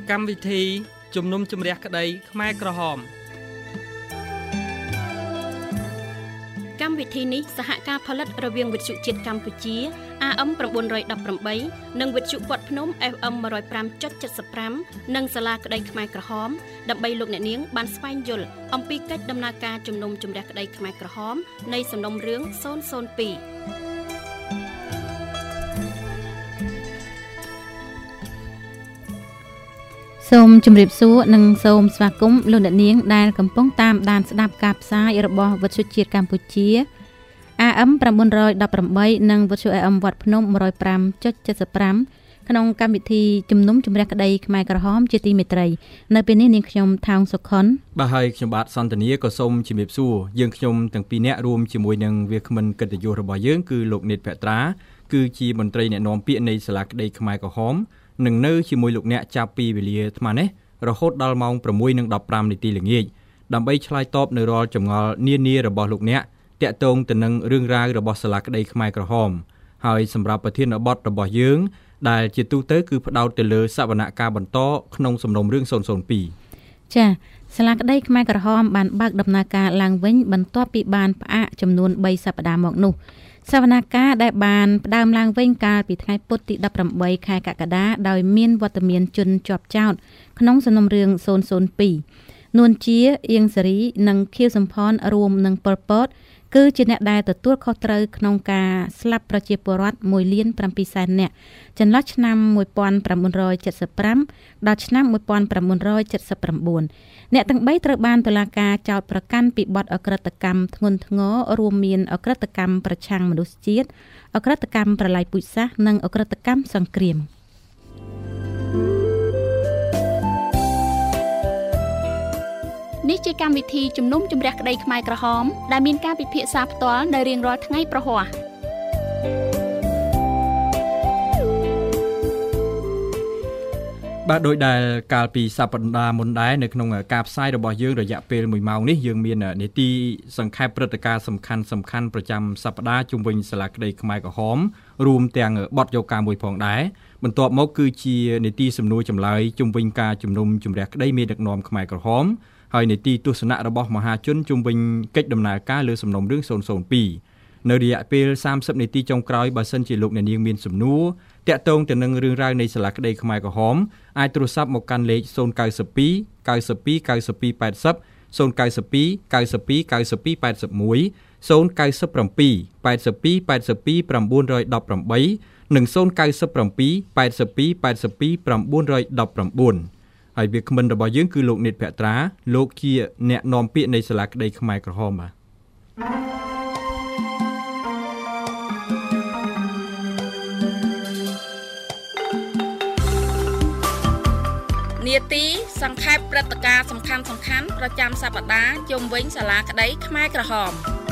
កម្មវិធីជំនុំជម្រះក្តីខ្មែរក្រហមកម្មវិធីនេះសហការផលិតរវាងវិទ្យុជាតិកម្ពុជា AM 918 និងវិទ្យុព័ទ្ធភ្នំ FM 105.75 និងសាលាក្តីខ្មែរក្រហមដើម្បីលោកអ្នកនាងបានស្វែងយល់អំពីកិច្ចដំណើរការជំនុំជម្រះក្តីខ្មែរក្រហមនៃសំណុំរឿង002 សូមជម្រាបសួរនិងសូមស្វាគមន៍លោកអ្នកនាងដែលកំពុងតាមដានស្ដាប់ការផ្សាយរបស់វិទ្យុជាតិកម្ពុជា AM 918 និងវិទ្យុ AM វត្តភ្នំ 105.75 ក្នុងកម្មវិធីជំនុំជម្រះក្តីខ្មែរក្រហមជាទីមេត្រីនៅពេលនេះនាងខ្ញុំថោងសុខុនបាទហើយខ្ញុំបាទសន្តានាក៏សូមជម្រាបសួរយើងខ្ញុំទាំងពីរនាក់រួមជាមួយនឹងវាគ្មិនកិត្តិយសរបស់យើងគឺលោកនេតភត្រាគឺជាមន្ត្រីអ្នកនាំពាក្យនៃសាលាក្តីខ្មែរក្រហមនឹងនៅជាមួយលោកអ្នកចាប់ពីវេលាថ្មនេះរហូតដល់ម៉ោង 6:15 នាទីល្ងាចដើម្បីឆ្លើយតបនៅរាល់ចម្ងល់នានារបស់លោកអ្នកតាក់ទងទៅនឹងរឿងរ៉ាវរបស់សាលាក្តីខ្មែរក្រហមហើយសម្រាប់ប្រធានបទរបស់យើងដែលជាទូទៅគឺផ្ដោតទៅលើសវនកម្មបន្តក្នុងសំណុំរឿង002 ចា៎សាលាក្តីខ្មែរក្រហមបានបើកដំណើរការឡើងវិញបន្ទាប់ពីបានផ្អាកចំនួន3សប្តាហ៍មកនោះសវនកម្មដែលបានផ្ដើមឡើងវិញកាលពីថ្ងៃពុធទី18ខែកក្កដាដោយមានវត្តមានជនជាប់ចោទក្នុងសំណុំរឿង002នួនជាអៀងសេរីនិងខៀវសំផនរួមនឹងប៉ុលពតគឺជាអ្នកដែលទទួលខុសត្រូវក្នុងការស្លាប់ប្រជាពលរដ្ឋ 1,700,000 នាក់ចន្លោះឆ្នាំ1975ដល់ឆ្នាំ1979អ្នកទាំង3ត្រូវបានតុលាការចោទប្រកាន់ពីបទអក្រិតកម្មធ្ងន់ធ្ងររួមមានអក្រិតកម្មប្រឆាំងមនុស្សជាតិអក្រិតកម្មប្រល័យពូជសាសន៍និងអក្រិតកម្មសង្គ្រាមនេះជាកម្មវិធីជំនុំជម្រះក្តីខ្មែរក្រហមដែលមានការពិភាក្សាផ្ទាល់នៅរៀងរាល់ថ្ងៃប្រហ័សបាទដោយដែលកាលពីសប្តាហ៍មុនដែរនៅក្នុងការផ្សាយរបស់យើងរយៈពេល1ម៉ោងនេះយើងមាននីតិសង្ខេបព្រឹត្តិការណ៍សំខាន់ប្រចាំសប្តាហ៍ជុំវិញសាលាក្តីខ្មែរក្រហមរួមទាំងបទយកការមួយផងដែរបន្ទាប់មកគឺជានីតិសំណួរចម្លើយជុំវិញការជំនុំជម្រះក្តីមេដឹកនាំខ្មែរក្រហមហើយនីតិទស្សនៈរបស់មហាជនជុំវិញកិច្ចដំណើរការលើសំណុំរឿង002នៅរយៈពេល30នាទីចុងក្រោយបើសិនជាលោកអ្នកនាងមានសំណួរតាក់ទងទៅនឹងរឿងរ៉ាវនៃសាលាក្តីខ្មែរក្រហមអាចទូរស័ព្ទមកកាន់លេខ092 92 92 80 092 92 92 81 097 82 82 918 និង097 82 82 919ហើយវាគ្មិនរបស់យើងគឺលោកនេតភត្រាលោកជាអ្នកនាំពាក្យនៃសាលាក្តីខ្មែរក្រហមបាទនាទីសង្ខេបព្រឹត្តិការណ៍សំខាន់ប្រចាំសប្តាហ៍ជុំវិញសាលាក្តីខ្មែរក្រហម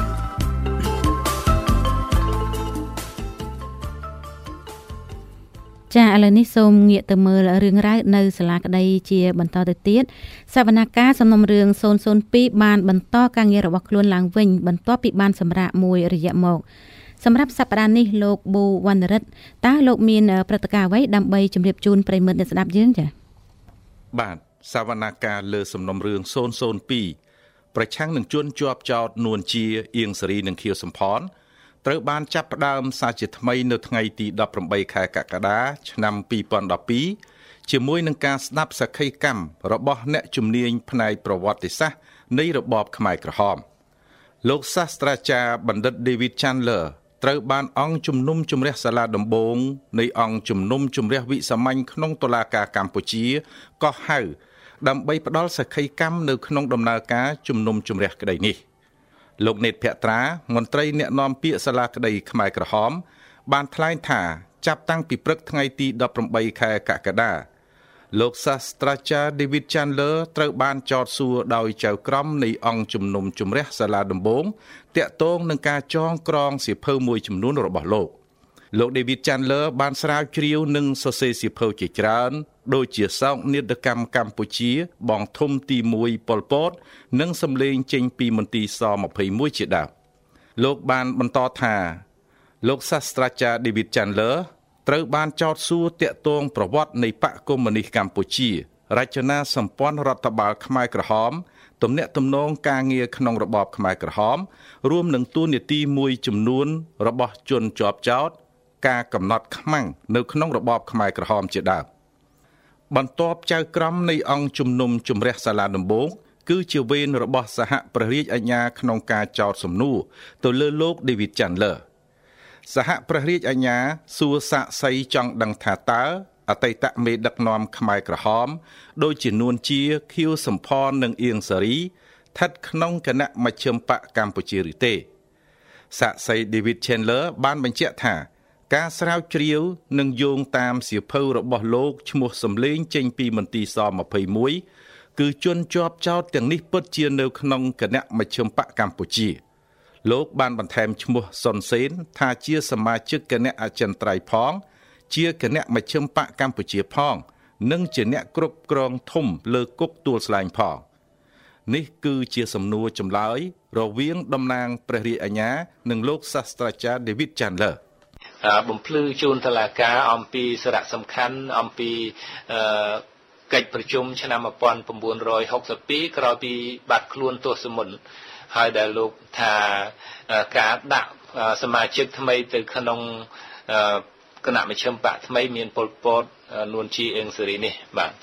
ចាឥឡូវនេះសូមងាកទៅមើលរឿងរ៉ាវនៅសាលាក្តីជាបន្តទៅទៀតសវនកម្មសំណុំរឿង002បានបន្តការងាររបស់ខ្លួនឡើងវិញបន្ទាប់ពីបានសម្រាកមួយរយៈមកសម្រាប់សប្តាហ៍នេះលោកប៊ូវណ្ណរិទ្ធតើលោកមានព្រឹត្តិការណ៍អ្វីដើម្បីជម្រាបជូនប្រិយមិត្តអ្នកស្ដាប់យើងចាបាទសវនកម្មលើសំណុំរឿង002ប្រឆាំងនឹងជនជាប់ចោទនួនជាអៀងសេរីនិងខៀវសំផនត្រូវបានចាប់ផ្ដើមសារជាថ្មីនៅថ្ងៃទី18ខែកក្កដាឆ្នាំ2012ជាមួយនឹងការស្ដាប់សក្ខីកម្មរបស់អ្នកជំនាញផ្នែកប្រវត្តិសាស្ត្រនៃរបបខ្មែរក្រហមលោកសាស្ត្រាចារ្យបណ្ឌិត David Chandler ត្រូវបានអង្គជំនុំជម្រះសាលាដំបងនៃអង្គជំនុំជម្រះវិសាមញ្ញក្នុងតុលាការកម្ពុជាកោះហៅដើម្បីផ្ដល់សក្ខីកម្មនៅក្នុងដំណើរការជំនុំជម្រះក្តីនេះលោកនេតភត្រាមន្ត្រីអ្នកនាំពាក្យសាលាក្តីខ្មែរក្រហមបានថ្លែងថាចាប់តាំងពីព្រឹកថ្ងៃទី18ខែកក្កដាលោកសាស្ត្រាចារ្យ David Chandler ត្រូវបានចោទសួរដោយចៅក្រមនៃអង្គជំនុំជម្រះសាលាដំបងតាក់ទងនឹងការចងក្រងសៀវភៅមួយចំនួនរបស់លោក David Chandler បានស្រាវជ្រាវនិងសរសេរសៀវភៅជាច្រើនដូចជាសោកនាដកម្មកម្ពុជាបងធំទី1ប៉ុលពតនិងសម្លេងចេញពីមន្ទីរស21ជាដើមលោកបានបន្តថាលោកសាស្ត្រាចារ្យ David Chandler ត្រូវបានចោទសួរតាក់ទងប្រវត្តិនៃបកកុម្មុយនីសកម្ពុជារចនាសម្ព័ន្ធរដ្ឋបាលខ្មែរក្រហមទំនាក់ទំនងការងារក្នុងរបបខ្មែរក្រហមរួមនឹងតួនាទីមួយចំនួនរបស់ជនជាប់ចោទការកំណត់ខ្មាំងនៅក្នុងរបបខ្មែរក្រហមជាដើមបន្ទាប់ចៅក្រមនៃអង្គជំនុំជម្រះសាលាដំបូងគឺជាវេនរបស់សហព្រះរាជអាជ្ញាក្នុងការចោទសំណួរទៅលើលោក David Chandler សហព្រះរាជអាជ្ញាសួរសាក្សីចង់ដឹងថាតើអតីតមេដឹកនាំខ្មែរក្រហមដូចជានួនជាខៀវសំផននិងអៀងសារីស្ថិតក្នុងគណៈមជ្ឈិមបកកម្ពុជាឬទេសាក្សី David Chandler បានបញ្ជាក់ថាការស្រាវជ្រាវនិងយោងតាមសៀវភៅរបស់លោកឈ្មោះសំលេងចេញពីមន្ទីរស-21គឺជនជាប់ចោទទាំងនេះពិតជានៅក្នុងគណៈមជ្ឈិមបកកម្ពុជាលោកបានបន្ថែមឈ្មោះសុនសេនថាជាសមាជិកគណៈអចិន្ត្រៃយ៍ផងជាគណៈមជ្ឈិមបកកម្ពុជាផងនិងជាអ្នកគ្រប់គ្រងធំលើគុកទួលស្លែងផងនេះគឺជាសំណួរចម្លើយរវាងតំណាងព្រះរាជអាជ្ញានិងលោកសាស្ត្រាចារ្យ David Chandler បំភ្លឺជូនតុលាការអំពីសារៈសំខាន់អំពីកិច្ចប្រជុំឆ្នាំ1962ក្រោយពីបាត់ខ្លួនទោះសមុនហើយដែលលោកថាការដាក់សមាជិកថ្មីទៅក្នុងគណៈមជ្ឈិមបកថ្មីមានប៉ុលពតនួនជាអេងសេរីនេះបាទ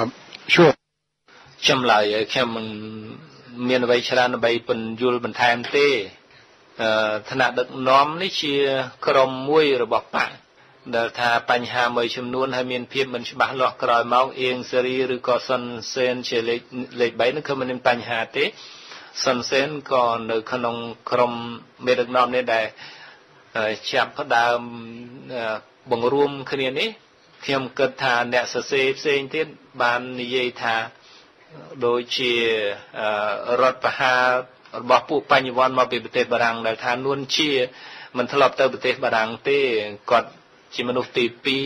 ចម្លើយខ្ញុំមិនមានអ្វីច្រើនដើម្បីពន្យល់បន្ថែមទេឋានៈដឹកនាំនេះជាក្រុមមួយរបស់បកដែលថាបញ្ហាមួយចំនួនហើយមានភាពមិនច្បាស់លាស់ក្រោយមកអៀងសេរីឬក៏សុនសេនជាលេខ3នោះគឺមិនមានបញ្ហាទេសុនសេនក៏នៅក្នុងក្រុមមេដឹកនាំនេះដែលចាប់ផ្ដើមបង្រួមគ្នានេះខ្ញុំគិតថាអ្នកសរសេរផ្សេងទៀតបាននិយាយថាដូចជារដ្ឋបហារបស់ពួកបញ្ញវន្តមកពីប្រទេសបារាំងដែលថានួនជាមិនធ្លាប់ទៅប្រទេសបារាំងទេគាត់ជាមនុស្សទី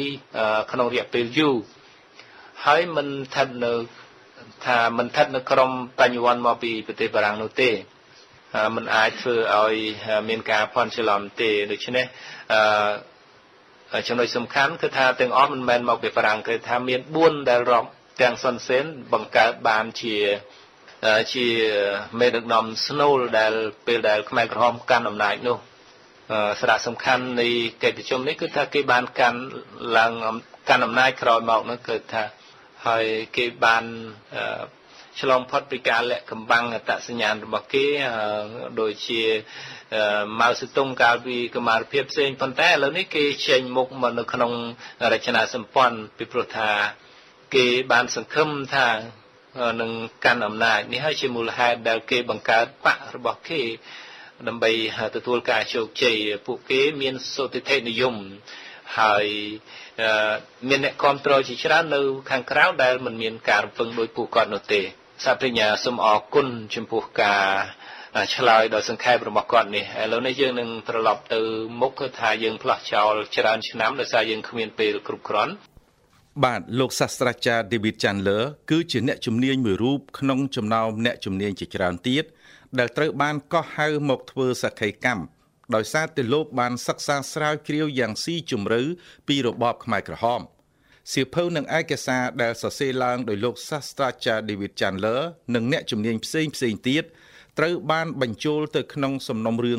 2ក្នុងរយៈពេលយូរហើយមិនស្ថិតនៅក្រុមបញ្ញវន្តមកពីប្រទេសបារាំងនោះទេមិនអាចធ្វើឲ្យមានការភ័ន្តច្រឡំទេដូច្នេះចំណុចសំខាន់គឺថាទាំងអស់មិនមែនមកពីបារាំងគឺថាមាន4ដែលរាប់ទាំងសុនសេនបង្កើតបានជាមេដឹកនាំស្នូលដែលពេលដែលខ្មែរក្រហមកាន់អំណាចនោះសារៈសំខាន់នៃកិច្ចប្រជុំនេះគឺថាគេបានកាន់អំណាចក្រោយមកនោះគឺថាហើយគេបានឆ្លងផុតពីការលាក់កំបាំងអត្តសញ្ញាណរបស់គេដូចជាម៉ៅសេតុងកាលពីកម្មាភិបផ្សេងប៉ុន្តែឥឡូវនេះគេចេញមុខមកនៅក្នុងរចនាសម្ព័ន្ធពីព្រោះថាគេបានសង្ឃឹមថានឹងកាន់អំណាចនេះហើយជាមូលហេតុដែលគេបង្កើតបករបស់គេដើម្បីទទួលការជោគជ័យពួកគេមានសុទិដ្ឋិនិយមហើយមានអ្នកគ្រប់គ្រងជាច្រើននៅខាងក្រៅដែលមិនមានការរំពឹងដោយពួកគាត់នោះទេសាប្រញ្ញាសូមអរគុណចំពោះការឆ្លើយដ៏សង្ខេបរបស់គាត់នេះឥឡូវនេះយើងនឹងត្រឡប់ទៅមុខគឺថាយើងផ្លាស់ចោលច្រើនឆ្នាំដោយសារយើងគ្មានពេលគ្រប់គ្រាន់បាទលោកសាស្ត្រាចារ្យ David Chandler គឺជាអ្នកជំនាញមួយរូបក្នុងចំណោមអ្នកជំនាញជាច្រើនទៀតដែលត្រូវបានកោះហៅមកធ្វើសក្ខីកម្មដោយសារតែលោកបានសិក្សាស្រាវជ្រាវយ៉ាងស៊ីជម្រៅពីរបបខ្មែរក្រហមសៀវភៅនិងឯកសារដែលសរសេរឡើងដោយលោកសាស្ត្រាចារ្យ David Chandler និងអ្នកជំនាញផ្សេងទៀតត្រូវបានបញ្ចូលទៅក្នុងសំណុំរឿង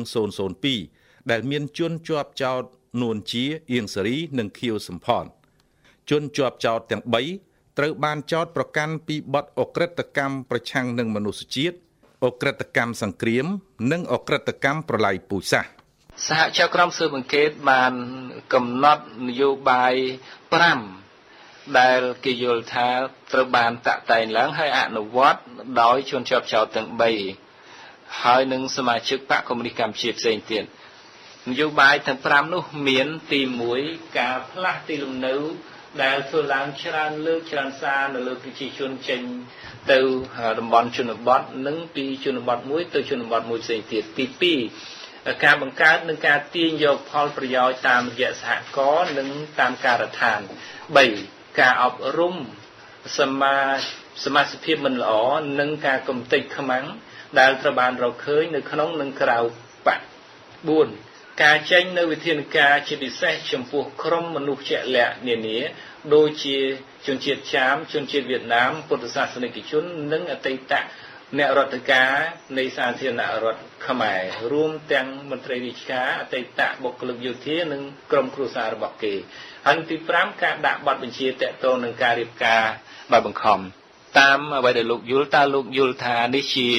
002ដែលមានជនជាប់ចោទនួនជាអៀងសារីនិងខៀវសំផនជនជាប់ចោទទាំង3ត្រូវបានចោទប្រកាន់ពីបទអក្រិតកម្មប្រឆាំងនឹងមនុស្សជាតិអក្រិតកម្មសង្គ្រាមនិងអក្រិតកម្មប្រល័យពូជសាសន៍សហជីវកម្មស៊ើបអង្កេតបានកំណត់នយោបាយ5ដែលគេយល់ថាត្រូវបានតាក់តែងឡើងហើយអនុវត្តដោយជនជាប់ចោទទាំង3ហើយនឹងសមាជិកបកកុម្មុយនីសកម្ពុជាផ្សេងទៀតនយោបាយទាំង5នោះមានទី1ការផ្លាស់ទីលំនៅដែលធ្វើឡើងច្រើនលើកច្រើនសារនៅលើប្រជាជនចេញទៅតំបន់ជនបទនិងពីជនបទមួយទៅជនបទមួយផ្សេងទៀតទី2ការបង្កើតនិងការទាញយកផលប្រយោជន៍តាមរយៈសហគមន៍និងតាមការដ្ឋាន3ការអប់រំសមាជិកភាពមិនល្អនិងការកំទេចខ្មាំងដែលត្រូវបានរកឃើញនៅក្នុងនិងក្រៅបក4 ការចេញនៅវិធានការជាពិសេសចំពោះក្រុមមនុស្សជាក់លាក់នានាដូចជាជនជាតិចាមជនជាតិវៀតណាមពុទ្ធសាសនិកជននិងអតីតអ្នករដ្ឋការនៃសាធារណរដ្ឋខ្មែររួមទាំងមន្ត្រីរាជការអតីតបុគ្គលិកយោធានិងក្រុមគ្រួសាររបស់គេហើយទី5ការដាក់បទបញ្ជាទាក់ទងនឹងការរៀបការដោយបង្ខំតាមអ្វីដែលលោកយល់តើលោកយល់ថានេះជា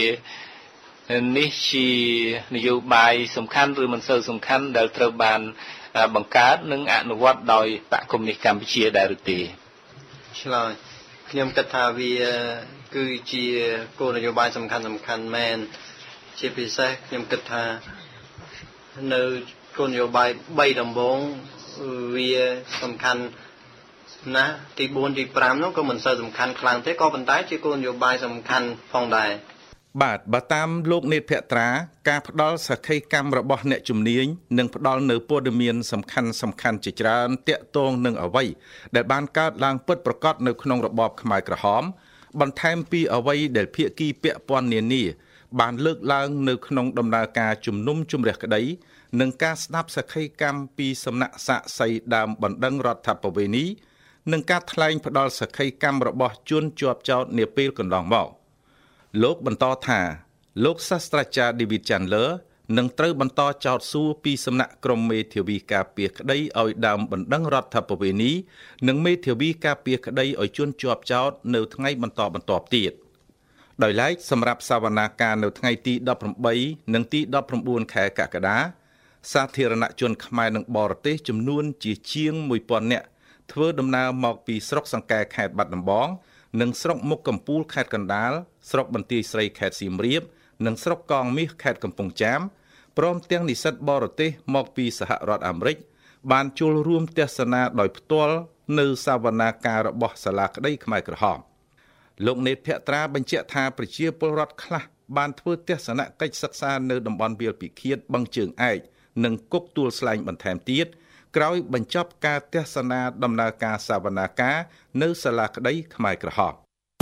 នយោបាយសំខាន់ឬមិនសូវសំខាន់ដែលត្រូវបានបង្កើតនិងអនុវត្តដោយបកកុម្មុយនីសកម្ពុជាដែរឬទេឆ្លើយខ្ញុំគិតថាវាគឺជាគោលនយោបាយសំខាន់មែនជាពិសេសខ្ញុំគិតថានៅគោលនយោបាយ3ដំបូងវាសំខាន់ណាស់ទី4ទី5នោះក៏មិនសូវសំខាន់ខ្លាំងទេក៏ប៉ុន្តែជាគោលនយោបាយសំខាន់ផងដែរបាទបើតាមលោកនេតភក្ត្រាការផ្ដល់សក្ខីកម្មរបស់អ្នកជំនាញនិងផ្ដល់នៅព័ត៌មានសំខាន់ជាច្រើនទាក់ទងនឹងអ្វីដែលបានកើតឡើងពិតប្រាកដនៅក្នុងរបបខ្មែរក្រហមបន្ថែមពីអ្វីដែលភាគីពាក់ព័ន្ធនានាបានលើកឡើងនៅក្នុងដំណើរការជំនុំជម្រះក្តីនិងការស្ដាប់សក្ខីកម្មពីសំណាក់សាក្សីដើមបណ្ដឹងរដ្ឋប្បវេណីនិងការថ្លែងផ្ដល់សក្ខីកម្មរបស់ជនជាប់ចោទនាពេលកន្លងមកលោកបន្តថាលោកសាស្ត្រាចារ្យ David Chandler នឹងត្រូវបន្តចោទសួរពីសំណាក់ក្រុមមេធាវីការពារក្តីឲ្យដើមបណ្ដឹងរដ្ឋប្បវេណីនិងមេធាវីការពារក្តីឲ្យជនជាប់ចោទនៅថ្ងៃបន្តទៀតដោយឡែកសម្រាប់សវនាការនៅថ្ងៃទី18និងទី19ខែកក្កដាសាធារណជនខ្មែរនិងបរទេសចំនួនជាង 1000 នាក់ធ្វើដំណើរមកពីស្រុកសង្កែខេត្តបាត់ដំបងនិងស្រុកមុខកំពូលខេត្តកណ្ដាលស្រុកបន្ទាយស្រីខេត្តសៀមរាបនិងស្រុកកងមាសខេត្តកំពង់ចាមព្រមទាំងនិស្សិតបរទេសមកពីសហរដ្ឋអាមេរិកបានចូលរួមទស្សនាដោយផ្ទាល់នៅសវនាការរបស់សាលាក្តីខ្មែរក្រហមលោកនេតភក្ត្រាបញ្ជាក់ថាប្រជាពលរដ្ឋខ្លះបានធ្វើទស្សនកិច្ចសិក្សានៅតំបន់វាលពិឃាតបឹងជើងឯកនិងគុកទួលស្លែងបន្ថែមទៀតក្រោយបញ្ចប់ការទស្សនាដំណើរការសវនាការនៅសាលាក្តីខ្មែរក្រហម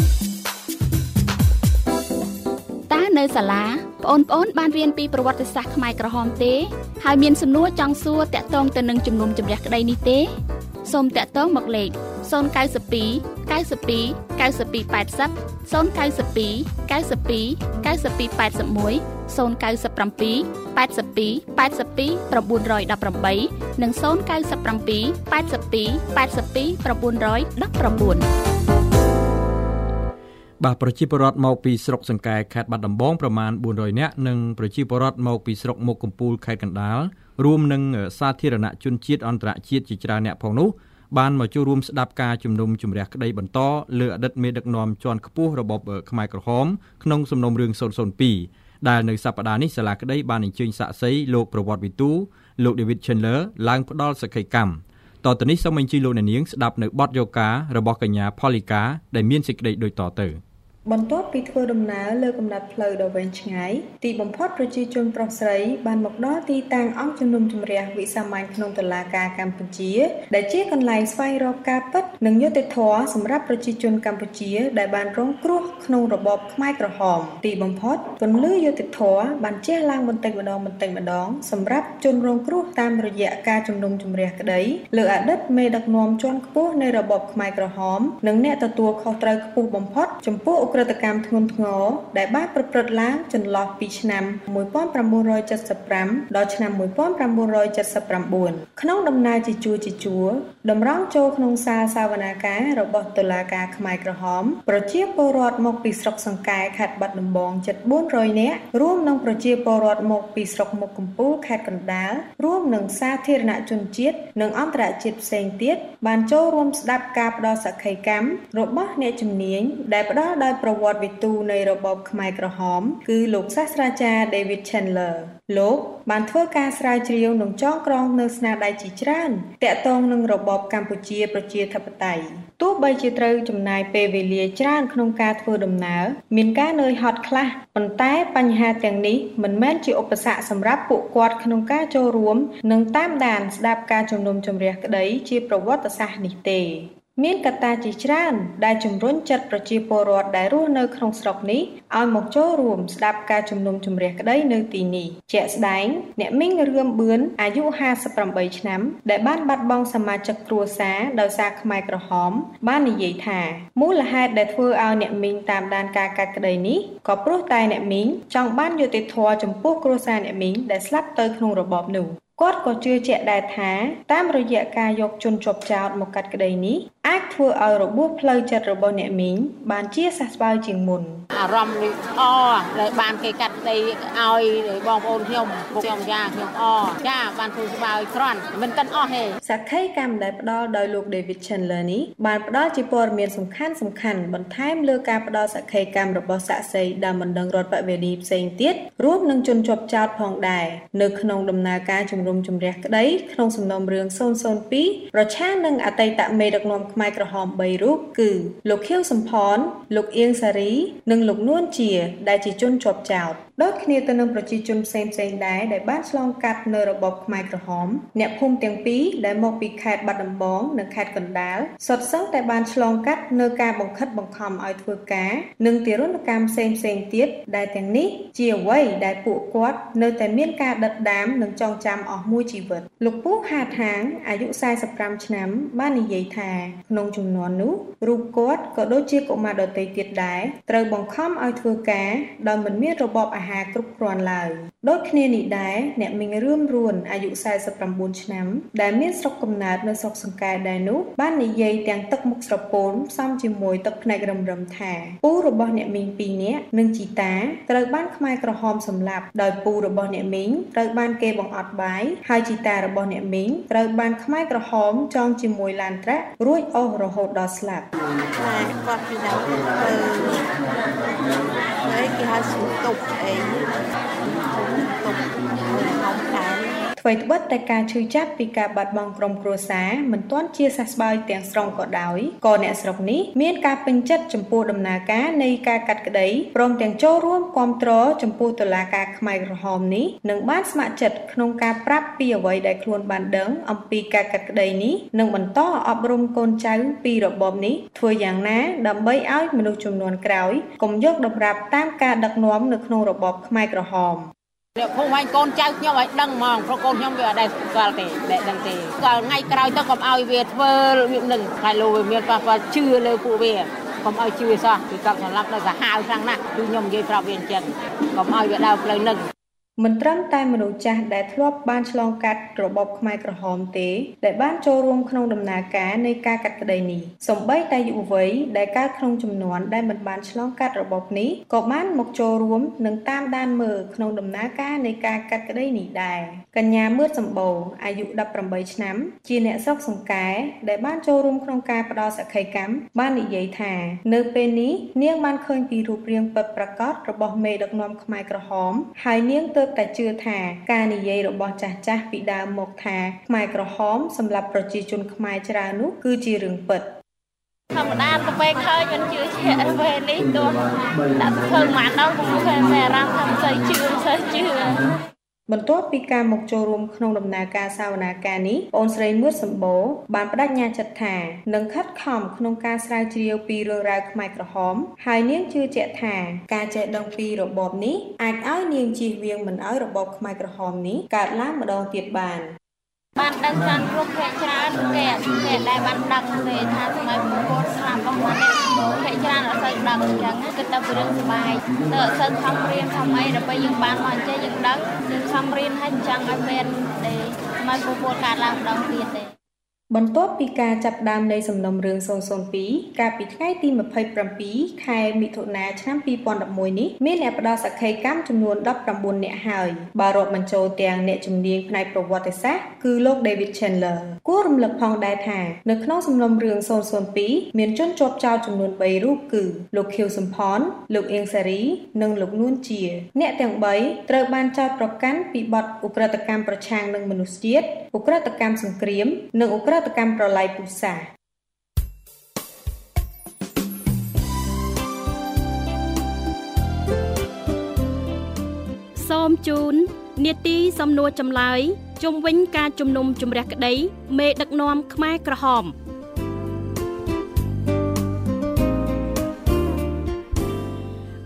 តើនៅសាលាបងប្អូនបានរៀនពីប្រវត្តិសាស្ត្រខ្មែរក្រហមទេហើយមានសំណួរចង់សួរតាក់ទងទៅនឹងជំនុំជម្រះក្តីនេះទេសូមតាក់ទងមកលេខ092 92 92 80 092 92 92 81 097 82 82 918និង097 82 82 919 បាទប្រជាពលរដ្ឋមកពីស្រុកសង្កែខេត្តបាត់ដំបងប្រមាណ400នាក់និងប្រជាពលរដ្ឋមកពីស្រុកមុខកំពូលខេត្តកណ្ដាលរួមនឹងសាធារណជនជាតិអន្តរជាតិជាច្រើនអ្នកផងនោះបានមកចូលរួមស្ដាប់ការជំនុំជម្រះក្តីបន្តលើអតីតមេដឹកនាំជាន់ខ្ពស់របបខ្មែរក្រហមក្នុងសំណុំរឿង002ដែលនៅសប្តាហ៍នេះសាលាក្តីបានអញ្ជើញសាក្សីលោកប្រវត្តិវិទូលោក David Chandler ឡើងផ្ដល់សក្ខីកម្មតទៅនេះសូមអញ្ជើញលោកអ្នកនាងស្ដាប់នៅបទយោការរបស់កញ្ញាផលីកាដែលមានសេចក្តីដូចតទៅបន្ទាប់ពីធ្វើដំណើរលើកំណត់ផ្លូវដ៏វែងឆ្ងាយទីបំផុតប្រជាជនប្រុសស្រីបានមកដល់ទីតាំងអង្គជំនុំជម្រះវិសាមញ្ញក្នុងតុលាការកម្ពុជាដែលជាកន្លែងស្វែងរកការពិតនិងយុត្តិធម៌សម្រាប់ប្រជាជនកម្ពុជាដែលបានរងគ្រោះក្នុងរបបខ្មែរក្រហមទីបំផុតពន្លឺយុត្តិធម៌បានជះឡើងបន្តិចម្ដងសម្រាប់ជនរងគ្រោះតាមរយៈការជំនុំជម្រះក្តីលើអតីតមេដឹកនាំជាន់ខ្ពស់នៃរបបខ្មែរក្រហមនិងអ្នកទទួលខុសត្រូវខ្ពស់បំផុតចំពោះឧក្រិដ្ឋកម្មធ្ងន់ធ្ងរដែលបានប្រព្រឹត្តឡើងចន្លោះពីឆ្នាំ1975ដល់ឆ្នាំ1979ក្នុងដំណើរជាជួរតម្រង់ចូលក្នុងសាលសវនាការរបស់តុលាការខ្មែរក្រហមប្រជាពលរដ្ឋមកពីស្រុកសង្កែខេត្តបាត់ដំបងជិត400នាក់រួមនឹងប្រជាពលរដ្ឋមកពីស្រុកមុខកំពូលខេត្តកណ្ដាលរួមនឹងសាធារណជនជាតិនិងអន្តរជាតិផ្សេងទៀតបានចូលរួមស្ដាប់ការផ្ដល់សក្ខីកម្មរបស់អ្នកជំនាញដែលផ្ដល់ដោយប្រវត្តិវិទូនៃរបបខ្មែរក្រហមគឺលោកសាស្ត្រាចារ្យ David Chandler លោកបានធ្វើការស្រាវជ្រាវនិងចងក្រងនៅស្នាដៃជាច្រើនទាក់ទងនឹងរបបកម្ពុជាប្រជាធិបតេយ្យទោះបីជាត្រូវចំណាយពេលវេលាច្រើនក្នុងការធ្វើដំណើរមានការនឿយហត់ខ្លះប៉ុន្តែបញ្ហាទាំងនេះមិនមែនជាឧបសគ្គសម្រាប់ពួកគាត់ក្នុងការចូលរួមនិងតាមដានស្ដាប់ការជំនុំជម្រះក្តីជាប្រវត្តិសាស្ត្រនេះទេមានកត្តាជាច្រើនដែលជំរុញចិត្តប្រជាពលរដ្ឋដែលរស់នៅក្នុងស្រុកនេះឲ្យមកចូលរួមស្ដាប់ការជំនុំជម្រះក្តីនៅទីនេះជាក់ស្ដែងអ្នកមីងរឿមបឿនអាយុ58ឆ្នាំដែលបានបាត់បង់សមាជិកគ្រួសារដោយសារខ្មែរក្រហមបាននិយាយថាមូលហេតុដែលធ្វើឲ្យអ្នកមីងតាមដានការកាត់ក្តីនេះក៏ព្រោះតែអ្នកមីងចង់បានយុត្តិធម៌ចំពោះគ្រួសារអ្នកមីងដែលស្លាប់ទៅក្នុងរបបនោះគាត់ក៏ជឿជាក់ដែរថាតាមរយៈការយកជនជាប់ចោទមកកាត់ក្តីនេះអាចធ្វើឲ្យរបួសផ្លូវចិត្តរបស់អ្នកមីងបានជាសះស្បើយជាងមុនអារម្មណ៍នេះដែលបានគេកាត់ក្តីឲ្យបងប្អូនខ្ញុំចាខ្ញុំចាបានធ្វើស្បើយគ្រាន់មិនកិនអស់ទេសក្ខីកម្មដែលផ្ដល់ដោយលោក David Chandler នេះបានផ្ដល់ជាព័ត៌មានសំខាន់បន្ថែមលើការផ្ដល់សក្ខីកម្មរបស់សាក្សីដើមបណ្ដឹងរដ្ឋបវេនីផ្សេងទៀតរួមនឹងជនជាប់ចោទផងដែរនៅក្នុងដំណើរការជំនុំជម្រះក្តីក្នុងសំណុំរឿង002ប្រឆាំងនឹងអតីតមេដឹកនាំខ្មែរក្រហម3រូបគឺលោកខៀវសំផនលោកអៀងសារីនិងលោកនួនជាដែលជាជនជាប់ចោទដូចគ្នាទៅនឹងប្រជាជនផ្សេងដែរដែលបានឆ្លងកាត់នៅរបបខ្មែរក្រហមអ្នកភូមិទាំងពីរដែលមកពីខេត្តបាត់ដំបងនិងខេត្តកណ្ដាលសុទ្ធសឹងតែបានឆ្លងកាត់នៅការបង្ខិតបង្ខំឲ្យធ្វើការនិងទារុណកម្មផ្សេងទៀតដែលទាំងនេះជាអ្វីដែលពួកគាត់នៅតែមានការដិតដាមនិងចងចាំអស់មួយជីវិតលោកពូហាថាងអាយុ45ឆ្នាំបាននិយាយថាក្នុងជំនាន់នោះរូបគាត់ក៏ដូចជាកុមារដទៃទៀតដែរត្រូវបង្ខំឲ្យធ្វើការដោយមិនមានរបបអាហារគ្រប់គ្រាន់ឡើយដូចគ្នានេះដែរអ្នកមីងរឿមរួនអាយុ49ឆ្នាំដែលមានស្រុកកំណើតនៅស្រុកសង្កែដែរនោះបាននិយាយទាំងទឹកមុខស្រពោនផ្សំជាមួយទឹកភ្នែករឹមថាពូរបស់អ្នកមីង2នាក់និងជីតាត្រូវបានខ្មែរក្រហមសម្លាប់ដោយពូរបស់អ្នកមីងត្រូវបានគេបង្អត់បាយហើយជីតារបស់អ្នកមីងត្រូវបានខ្មែរក្រហមចងជាមួយឡានត្រាក់រួចអស់រហូតដល់ស្លាប់គាត់ពីដល់ហើយគេហៅសុំតុបអីតុបក្នុងខែអ្វីត្បិតតែការឈឺចាប់ពីការបាត់បង់ក្រុមគ្រួសារមិនទាន់ជាសះស្បើយទាំងស្រុងក៏ដោយក៏អ្នកស្រុកនេះមានការពេញចិត្តចំពោះដំណើរការនៃការកាត់ក្តីព្រមទាំងចូលរួមគាំទ្រចំពោះតុលាការខ្មែរក្រហមនេះនិងបានស្ម័គ្រចិត្តក្នុងការប្រាប់ពីអ្វីដែលខ្លួនបានដឹងអំពីការកាត់ក្តីនេះនិងបន្តអប់រំកូនចៅពីរបបនេះធ្វើយ៉ាងណាដើម្បីឲ្យមនុស្សជំនាន់ក្រោយកុំយកតម្រាប់តាមការដឹកនាំនៅក្នុងរបបខ្មែរក្រហមអ្នកភូមិហើយកូនចៅខ្ញុំឲ្យដឹងហ្មងព្រោះកូនខ្ញុំវាអត់ដែលស្គាល់ទេដែលដឹងទេគាត់ថ្ងៃក្រោយទៅកុំឲ្យវាធ្វើវានឹងតែលោកវាមានប៉ះពាល់ជឿលើពួកវាកុំឲ្យជឿសោះគឺគាត់សម្លាប់ដល់សាហាវខ្លាំងណាស់គឺខ្ញុំនិយាយប្រាប់វាអញ្ចឹងកុំឲ្យវាដើរផ្លូវនឹងមិនត្រឹមតែមនុស្សចាស់ដែលធ្លាប់បានឆ្លងកាត់របបខ្មែរក្រហមទេដែលបានចូលរួមក្នុងដំណើរការនៃការកាត់ក្តីនេះសូម្បីតែយុវវ័យដែលកើតក្នុងចំនួនដែលមិនបានឆ្លងកាត់របបនេះក៏បានមកចូលរួមនិងតាមដានមើលក្នុងដំណើរការនៃការកាត់ក្តីនេះដែរកញ្ញាមឿតសម្បូរអាយុ18ឆ្នាំជាអ្នកស្រុកសង្កែដែលបានចូលរួមក្នុងការផ្ដល់សក្ខីកម្មបាននិយាយថានៅពេលនេះនាងបានឃើញពីរូបរាងពិតប្រាកដរបស់មេដឹកនាំខ្មែរក្រហមហើយនាងទៅតែជឿថាការនិយាយរបស់ចាស់ពីដើមមកថាខ្មែរក្រហមសម្រាប់ប្រជាជនខ្មែរច្រើននោះគឺជារឿងពិតធម្មតាទៅពេលឃើញមិនជឿជាក់ពេលនេះទោះដាក់ទៅឃើញមកដល់ខ្ញុំឃើញតែអារម្មណ៍ថាមិនសូវជឿបន្ទាប់ពីការមកចូលរួមក្នុងដំណើរការសវនាការនេះអូនស្រីមឿតសម្បូរបានបដិញ្ញាចិត្តថានឹងខិតខំក្នុងការស្រាវជ្រាវពីរឿងរ៉ាវខ្មែរក្រហមហើយនាងជឿជាក់ថាការចេះដឹងពីរបបនេះអាចឲ្យនាងជៀសវាងមិនឲ្យរបបខ្មែរក្រហមនេះកើតឡើងម្ដងទៀតបានដឹងច្រើនគ្រប់ភាគច្រើនគេដែលបានដឹងទេថាសម័យពលរដ្ឋស្លាប់របស់នេះភាគច្រើនអត់សូវដឹងអញ្ចឹងគឺទៅពីរឿងសុបាយទៅអត់សូវខំរៀនខំអីដល់ពេលយើងបានមកអញ្ចឹងយើងដឹងយើងខំរៀនហើយចង់ឲ្យមានទេសម័យពលរដ្ឋកើតឡើងម្ដងទៀតទេបន្ទាប់ពីការចាប់ផ្ដើមនៃសំណុំរឿង002កាលពីថ្ងៃទី27ខែមិថុនាឆ្នាំ2011នេះមានអ្នកផ្ដល់សក្ខីកម្មចំនួន19នាក់ហើយបើរាប់បញ្ចូលទាំងអ្នកជំនាញផ្នែកប្រវត្តិសាស្ត្រគឺលោក David Chandler គួររំលឹកផងដែរថានៅក្នុងសំណុំរឿង002មានជនជាប់ចោទចំនួន3រូបគឺលោកខៀវសំផនលោកអៀងសារីនិងលោកនួនជាអ្នកទាំង3ត្រូវបានចោទប្រកាន់ពីបទឧក្រិដ្ឋកម្មប្រឆាំងនឹងមនុស្សជាតិឧក្រិដ្ឋកម្មសង្គ្រាមនិងឧក្រិដ្ឋកម្មប្រល័យពូជសាសន៍សូមជូននាទីសំណួរចម្លើយជុំវិញការជំនុំជម្រះក្តីមេដឹកនាំខ្មែរក្រហម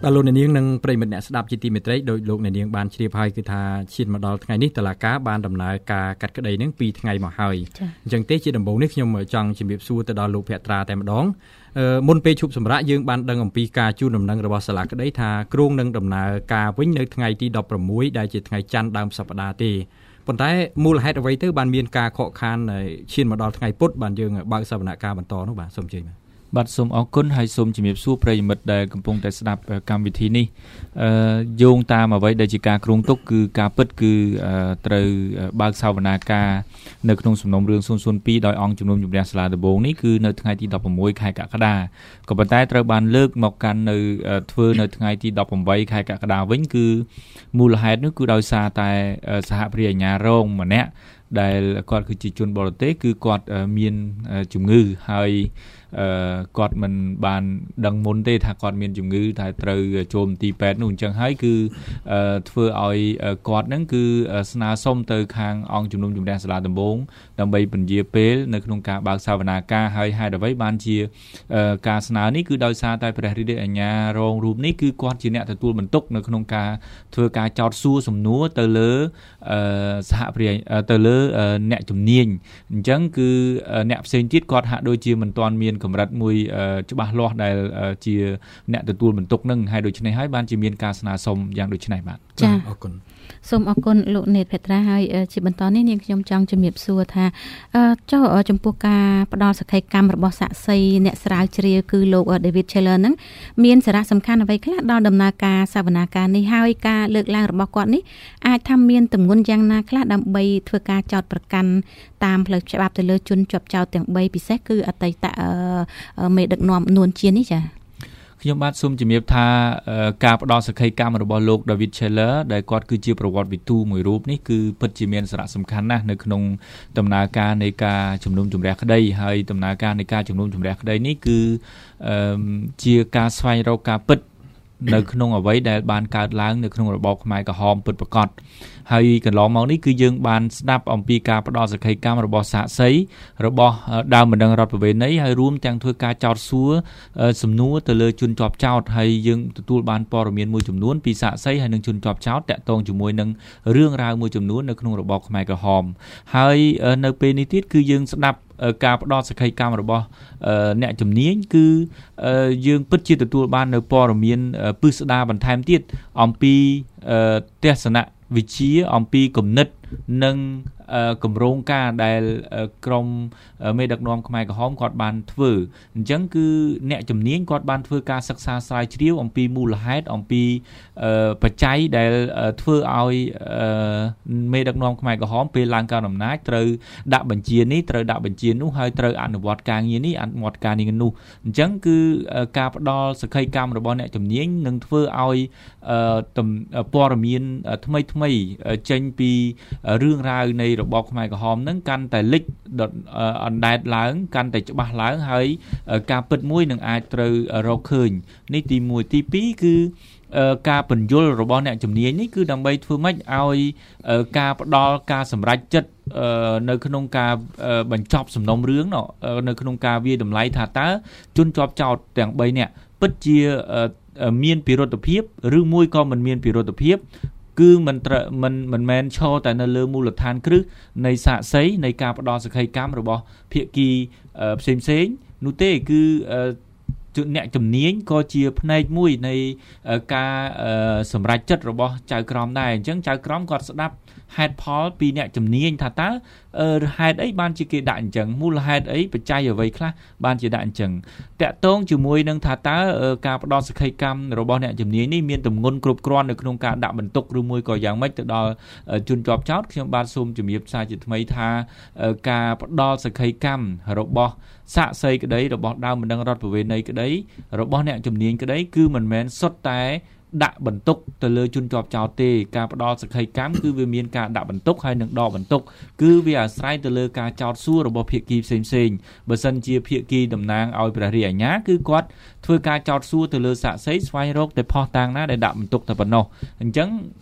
ដល់លោកអ្នកនាងនិងប្រិយមិត្តអ្នកស្ដាប់ជាទីមេត្រីដោយលោកអ្នកនាងបានជ្រាបហើយគឺថាឈានមកដល់ថ្ងៃនេះតុលាការបានដំណើរការកាត់ក្តីនឹង2ថ្ងៃមកហើយអញ្ចឹងទេជាដំបូងនេះខ្ញុំចង់ជំរាបសួរទៅដល់លោកភក្ត្រាតែម្ដងមុនពេលឈប់សម្រាកយើងបានដឹងអំពីការជូនដំណឹងរបស់សាលាក្តីថាគ្រោងនឹងដំណើរការវិញនៅថ្ងៃទី16ដែលជាថ្ងៃច័ន្ទដើមសប្តាហ៍ទេប៉ុន្តែមូលហេតុអ្វីទៅបានមានការខកខានឈានមកដល់ថ្ងៃពុធបានយើងបើកសវនកម្មបន្តនោះបាទសូមជឿបាទសូមអរគុណហើយសូមជំរាបសួរប្រិយមិត្តដែលកំពុងតែស្ដាប់កម្មវិធីនេះយោងតាមអ្វីដែលជាការគ្រោងទុកគឺការពិតគឺត្រូវបើកសវនាការនៅក្នុងសំណុំរឿង002ដោយអង្គជំនុំជម្រះសាលាដំបងនេះគឺនៅថ្ងៃទី16ខែកក្កដាក៏ប៉ុន្តែត្រូវបានលើកមកកាន់នៅធ្វើនៅថ្ងៃទី18ខែកក្កដាវិញគឺមូលហេតុនោះគឺដោយសារតែសហព្រាអាជ្ញារងម្នាក់ដែលគាត់គឺជាជនបរទេសគឺគាត់មានជំងឺហើយគាត់មិនបានដឹងមុនទេថាគាត់មានជំងឺតែត្រូវចូលមន្ទីរពេទ្យនោះអញ្ចឹងហើយគឺធ្វើឲ្យគាត់ហ្នឹងគឺស្នើសុំទៅខាងអង្គជំនុំជម្រះសាលាដំបងដើម្បីពន្យាពេលនៅក្នុងការបើកសវនាការហើយហេតុអ្វីបានជាការស្នើនេះគឺដោយសារតែព្រះរាជអាជ្ញារងរូបនេះគឺគាត់ជាអ្នកទទួលបន្ទុកនៅក្នុងការធ្វើការចោទសួរសំណួរទៅលើសហព្រាទៅលើអ្នកជំនាញអញ្ចឹងគឺអ្នកផ្សេងទៀតគាត់ហាក់ដូចជាមិនទាន់មានកម្រិតមួយច្បាស់លាស់ដែលជាអ្នកទទួលបន្ទុកនឹងហើយដូច្នេះហើយបានជាមានការស្នើសុំយ៉ាងដូចនេះបាទចា៎អរគុណសូមអរគុណលោកនេតភេត្រាហើយជាបន្តនេះនាងខ្ញុំចង់ជំរាបសួរថាចុះចំពោះការផ្ដល់សក្ខីកម្មរបស់សាក្សីអ្នកស្រាវជ្រាវគឺលោក David Scheller ហ្នឹងមានសារៈសំខាន់អ្វីខ្លះដល់ដំណើរការសវនាការនេះហើយការលើកឡើងរបស់គាត់នេះអាចថាមានទម្ងន់យ៉ាងណាខ្លះដើម្បីធ្វើការចោទប្រកាន់តាមផ្លូវច្បាប់ទៅលើជនជាប់ចោទទាំង3ពិសេសគឺអតីតមេដឹកនាំនួនជានេះចា៎ខ្ញុំបាទសូមជំរាបថាការផ្ដល់សក្ខីកម្មរបស់លោក David Scheller ដែលគាត់គឺជាប្រវត្តិវិទូមួយរូបនេះគឺពិតជាមានសារៈសំខាន់ណាស់នៅក្នុងដំណើរការនៃការជំនុំជម្រះក្តីហើយដំណើរការនៃការជំនុំជម្រះក្តីនេះគឺជាការស្វែងរកការពិតនៅក្នុងអ្វីដែលបានកើតឡើងនៅក្នុងរបបខ្មែរក្រហមពិតប្រាកដហើយកន្លងមកនេះគឺយើងបានស្ដាប់អំពីការផ្ដល់សក្ខីកម្មរបស់សាក្សីរបស់ដើមបណ្ដឹងរដ្ឋប្រវេណីហើយរួមទាំងធ្វើការចោទសួរសំណួរទៅលើជនជាប់ចោទហើយយើងទទួលបានព័ត៌មានមួយចំនួនពីសាក្សីហើយនិងជនជាប់ចោទតាក់ទងជាមួយនឹងរឿងរ៉ាវមួយចំនួននៅក្នុងរបបខ្មែរក្រហមហើយនៅពេលនេះទៀតគឺយើងស្ដាប់ការផ្ដល់សក្ខីកម្មរបស់អ្នកជំនាញគឺយើងពិតជាទទួលបាននៅព័ត៌មានពិស្ដារបន្ថែមទៀតអំពីទស្សនវិជ្ជាអំពីគំនិតនិងគម្រោងការដែលក្រមមេដឹកនាំខ្មែរក្រហមគាត់បានធ្វើអញ្ចឹងគឺអ្នកជំនាញគាត់បានធ្វើការសិក្សាស្រាវជ្រាវអំពីមូលហេតុអំពីបច្ច័យដែលធ្វើឲ្យមេដឹកនាំខ្មែរក្រហមពេលឡើងកាន់អំណាចត្រូវដាក់បញ្ជានេះត្រូវដាក់បញ្ជានោះហើយត្រូវអនុវត្តការងារនេះអនុវត្តការងារនោះអញ្ចឹងគឺការផ្ដល់សក្ខីកម្មរបស់អ្នកជំនាញនឹងធ្វើឲ្យព័ត៌មានថ្មីចេញពីរឿងរ៉ាវនៃរបបខ្មែរក្រហមនឹងកាន់តែលេចអណ្ដែតឡើងកាន់តែច្បាស់ឡើងហើយការពិតមួយនឹងអាចត្រូវរកឃើញនេះទី1ទី2គឺការពន្យល់របស់អ្នកជំនាញនេះគឺដើម្បីធ្វើម៉េចឲ្យការផ្ដល់ការសម្រេចចិត្តនៅក្នុងការបញ្ចប់សំណុំរឿងនៅក្នុងការវាយតម្លៃថាតើជនជាប់ចោទទាំង3នាក់ពិតជាមានពិរុទ្ធភាពឬមួយក៏មិនមានពិរុទ្ធភាពគឺមិនមែនឈរតែនៅលើមូលដ្ឋានគ្រឹះនៃសាក្សីនៃការផ្ដល់សក្ខីកម្មរបស់ភាគីផ្សេងនោះទេគឺអ្នកជំនាញក៏ជាផ្នែកមួយនៃការសម្រេចចិត្តរបស់ចៅក្រមដែរអញ្ចឹងចៅក្រមគាត់ស្ដាប់ហេតុផលពីអ្នកជំនាញថាតើហេតុអីបានជាគេដាក់អញ្ចឹងមូលហេតុអីបច្ច័យអ្វីខ្លះបានជាដាក់អញ្ចឹងតាក់ទងជាមួយនឹងថាតើការផ្ដល់សក្ខីកម្មរបស់អ្នកជំនាញនេះមានទម្ងន់គ្រប់គ្រាន់នៅក្នុងការដាក់បន្ទុកឬមួយក៏យ៉ាងម៉េចទៅដល់ជនជាប់ចោទខ្ញុំបាទសូមជំរាបសារជាថ្មីថាការផ្ដល់សក្ខីកម្មរបស់សាក្សីក្តីរបស់ដើមបណ្ដឹងរដ្ឋប្រវេណីក្តីរបស់អ្នកជំនាញក្តីគឺមិនមែនសុទ្ធតែដាក់បន្ទុកទៅលើជនជាប់ចោទទេការផ្ដល់សក្ខីកម្មគឺវាមានការដាក់បន្ទុកហើយនឹងដកបន្ទុកគឺវាអាស្រ័យទៅលើការចោទសួររបស់ភាគីផ្សេងបើសិនជាភាគីតំណាងឲ្យព្រះរាជអាជ្ញាគឺគាត់ធ្វើការចោទសួរទៅលើសាក្សីស្វែងរកតែភស្តុតាងណាដែលដាក់បន្ទុកតែប៉ុណ្ណោះអញ្ចឹង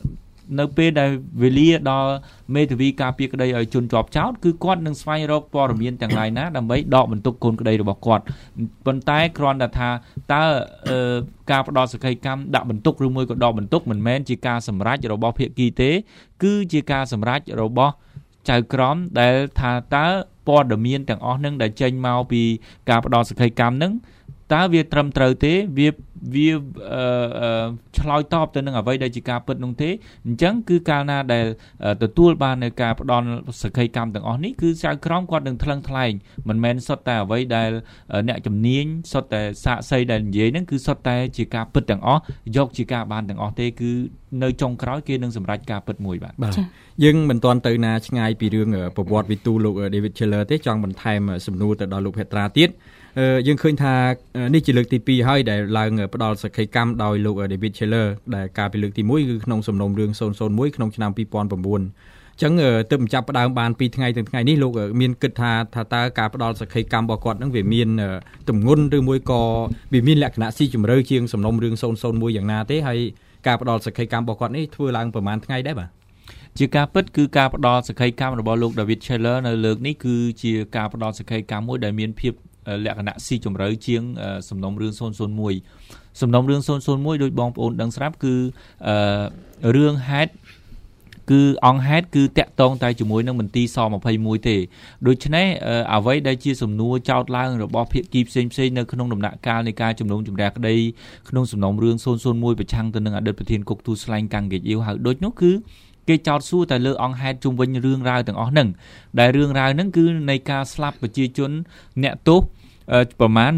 នៅពេលដែលវេលាដល់មេធាវីការពារក្តីឲ្យជន់ជាប់ចោតគឺគាត់នឹងស្វែងរកព័ត៌មានទាំងឡាយណាដើម្បីដកបន្ទុកកូនក្តីរបស់គាត់ប៉ុន្តែគ្រាន់តែថាតើការផ្ដោតសក្ខីកម្មដាក់បន្ទុកឬមួយក៏ដកបន្ទុកមិនមែនជាការសម្រេចរបស់ភាគីទេគឺជាការសម្រេចរបស់ចៅក្រមដែលថាតើព័ត៌មានទាំងអស់នឹងដែលចេញមកពីការផ្ដោតសក្ខីកម្មនឹងតើវាត្រឹមត្រូវទេវាឆ្លើយតបទៅនឹងអ្វីដែលជាការពិតនោះទេអញ្ចឹងគឺកាលណាដែលទទួលបាននៅការផ្ដល់សក្ខីកម្មទាំងអស់នេះគឺចៅក្រមគាត់នឹងថ្លឹងថ្លែងមិនមែនសុទ្ធតែអ្វីដែលអ្នកជំនាញសុទ្ធតែសាកសីដែលនិយាយហ្នឹងគឺសុទ្ធតែជាការពិតទាំងអស់យកជាការបានទាំងអស់ទេគឺនៅចុងក្រោយគេនឹងសម្រេចការពិតមួយបាទយើងមិនទាន់ទៅណាឆ្ងាយពីរឿងប្រវត្តិវិទូលោក David Scheller ទេចង់បន្ថែមសំណួរទៅដល់លោកភេត្រាទៀតយើងឃើញថានេះជាលើកទី2ហើយដែលឡើងផ្ដល់សក្ខីកម្មដោយលោក David Scheller ដែលកាលពីលើកទី1គឺក្នុងសំណុំរឿង001ក្នុងឆ្នាំ2009អញ្ចឹងទើបចាប់ផ្ដើមបាន2ថ្ងៃទៅថ្ងៃនេះលោកមានគិតថាតើការផ្ដល់សក្ខីកម្មរបស់គាត់នឹងវាមានទម្ងន់ឬមួយក៏វាមានលក្ខណៈស៊ីជម្រៅជាងសំណុំរឿង001យ៉ាងណាទេហើយការផ្ដល់សក្ខីកម្មរបស់គាត់នេះធ្វើឡើងប្រហែលថ្ងៃដែរបាទជាការពិតគឺការផ្ដល់សក្ខីកម្មរបស់លោក David Scheller នៅលើកនេះគឺជាការផ្ដល់សក្ខីកម្មមួយដែលមានភាពលក្ខណៈស៊ីជម្រៅជាងសំណុំរឿង001សំណុំរឿង001ដូចបងប្អូនដឹងស្រាប់គឺរឿងហេតុគឺអង្គហេតុគឺតាក់ទងតែជាមួយនឹងមន្ទីរស21ទេដូច្នេះអ្វីដែលជាសំណួរចោទឡើងរបស់ភាគីផ្សេងៗនៅក្នុងដំណាក់កាលនៃការជំនុំជម្រះក្តីក្នុងសំណុំរឿង001ប្រឆាំងទៅនឹងអតីតប្រធានគុកទូស្លែងកាំងហ្គេអ៊ីវហៅដូចនោះគឺគេចោទសួរតែលើអង្គហេតុជុំវិញរឿងរ៉ាវទាំងអស់ហ្នឹងដែលរឿងរ៉ាវហ្នឹងគឺនៃការស្លាប់ប្រជាជនអ្នកទោសប្រមាណ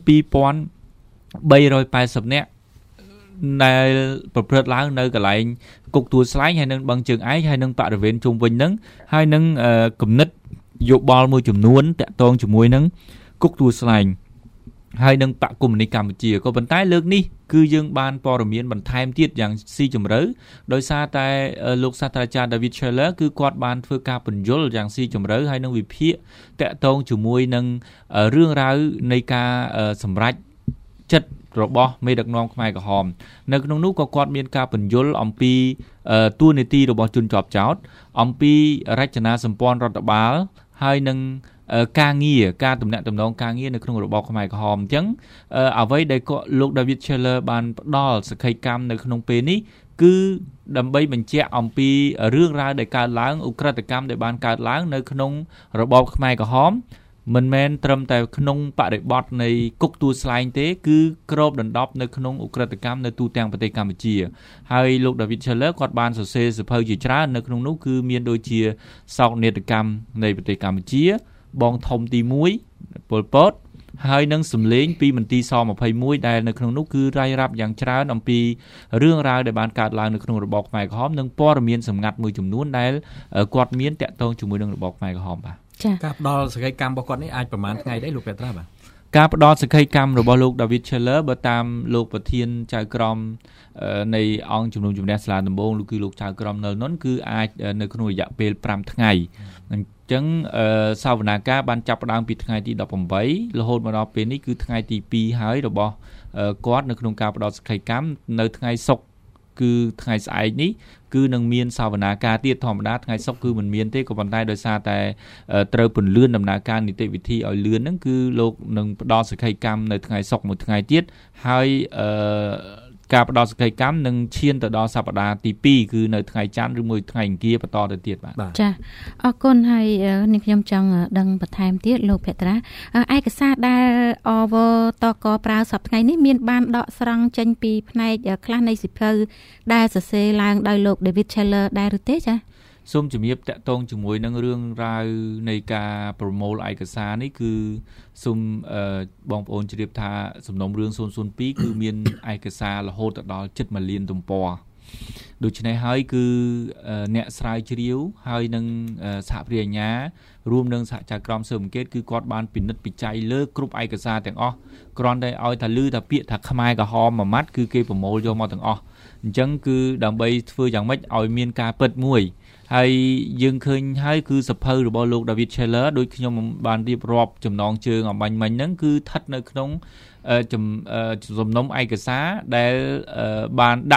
12,380 នាក់ដែលប្រព្រឹត្តឡើងនៅកន្លែងគុកទួលស្លែងហើយនឹងបឹងជើងឯកហើយនឹងបរិវេណជុំវិញហ្នឹងហើយនឹងគំនិតយោបល់មួយចំនួនតាក់ទងជាមួយនឹងគុកទួលស្លែងហើយនឹងបកកុម្មុយនីសកម្ពុជាក៏ប៉ុន្តែលើកនេះគឺយើងបានព័ត៌មានបន្ថែមទៀតយ៉ាងស៊ីជម្រៅដោយសារតែលោកសាស្ត្រាចារ្យ David Scheller គឺគាត់បានធ្វើការពន្យល់យ៉ាងស៊ីជម្រៅហើយនឹងវិភាគតាក់ទងជាមួយនឹងរឿងរ៉ាវនៃការសម្រេចចិត្តរបស់មេដឹកនាំខ្មែរក្រហមនៅក្នុងនោះក៏គាត់មានការពន្យល់អំពីទួលនីតិរបស់ជនជាប់ចោតអំពីរចនាសម្ព័ន្ធរដ្ឋបាលហើយនឹងការងារការទំនាក់ទំនងការងារនៅក្នុងរបបខ្មែរក្រហមអញ្ចឹងអ្វីដែលលោក David Scheller បានផ្ដល់សក្ខីកម្មនៅក្នុងពេលនេះគឺដើម្បីបញ្ជាក់អំពីរឿងរ៉ាវដែលកើតឡើងឧក្រិដ្ឋកម្មដែលបានកើតឡើងនៅក្នុងរបបខ្មែរក្រហមមិនមែនត្រឹមតែក្នុងបរិបទនៃគុកទួលស្លែងទេគឺគ្របដណ្ដប់នៅក្នុងឧក្រិដ្ឋកម្មនៅទូទាំងប្រទេសកម្ពុជាហើយលោក David Scheller គាត់បានសរសេរសៀវភៅជាច្រើននៅក្នុងនោះគឺមានដូចជាសោកនាដកម្មនៃប្រទេសកម្ពុជាបងធំទី1ប៉ុលពតហើយនឹងសម្លេងពីមន្ទីរស21ដែលនៅក្នុងនោះគឺរាយរាប់យ៉ាងច្រើនអំពីរឿងរ៉ាវដែលបានកើតឡើងនៅក្នុងរបបខ្មែរក្រហមនិងព័ត៌មានសម្ងាត់មួយចំនួនដែលគាត់មានតាក់ទងជាមួយនឹងរបបខ្មែរក្រហមបាទការផ្ដល់សក្ខីកម្មរបស់គាត់នេះអាចប្រហែលថ្ងៃដែរលោកពេត្រាបាទការផ្ដល់សក្ខីកម្មរបស់លោក David Scheller បើតាមលោកប្រធានចៅក្រមនៃអង្គជំនុំជម្រះសាលាដំបងគឺលោកចៅក្រមណុលនុនគឺអាចនៅក្នុងរយៈពេល5ថ្ងៃអញ្ចឹងសវនាការបានចាប់ផ្ដើមពីថ្ងៃទី18រហូតមកដល់ពេលនេះគឺថ្ងៃទី2ហើយរបស់គាត់នៅក្នុងការផ្ដល់សក្ខីកម្មនៅថ្ងៃសុក្រគឺថ្ងៃស្អែកនេះគឺនឹងមានសវនាការទៀតធម្មតាថ្ងៃសុក្រគឺមិនមានទេក៏ប៉ុន្តែដោយសារតែត្រូវពន្លឿនដំណើរការនីតិវិធីឲ្យលឿនហ្នឹងគឺលោកនឹងផ្ដល់សក្ខីកម្មនៅថ្ងៃសុក្រមួយថ្ងៃទៀតហើយការផ្ដល់សក្ខីកម្មនឹងឈានទៅដល់សប្តាហ៍ទី2គឺនៅថ្ងៃច័ន្ទឬមួយថ្ងៃអង្គារបន្តទៅទៀតបាទចាអរគុណហើយនេះខ្ញុំចង់ដឹងបន្ថែមទៀតលោកភេត្រាឯកសារដែលអវតកប្រើសប្តាហ៍ថ្ងៃនេះមានបានដកស្រង់ចេញពីផ្នែកខ្លះនៃសៀវភៅដែលសរសេរឡើងដោយលោក David Scheller ដែរឬទេចាសូមជំរាបតាក់ទងជាមួយនឹងរឿងរ៉ាវនៃការប្រមូលឯកសារនេះគឺសូមបងប្អូនជ្រាបថាសំណុំរឿង002គឺមានឯកសាររហូតដល់ជិត1លានទំព័រដូច្នេះហើយគឺអ្នកស្រាវជ្រាវហើយនឹងសហព្រាអាជ្ញារួមនឹងសហចៅក្រមស៊ើបអង្កេតគឺគាត់បានពិនិត្យពិច័យលើគ្រប់ឯកសារទាំងអស់គ្រាន់តែឲ្យថាឮថាពាក្យថាខ្មែរក្រហមមួយម៉ាត់គឺគេប្រមូលយកមកទាំងអស់អញ្ចឹងគឺដើម្បីធ្វើយ៉ាងម៉េចឲ្យមានការពិតមួយហើយយើងឃើញហើយគឺសភៅរបស់លោក David Scheller ដូចខ្ញុំបានរៀបរាប់ចំណងជើងអំបញ្ញមិញហ្នឹងគឺស្ថិតនៅក្នុងសំណុំឯកសារដែលបានដាក់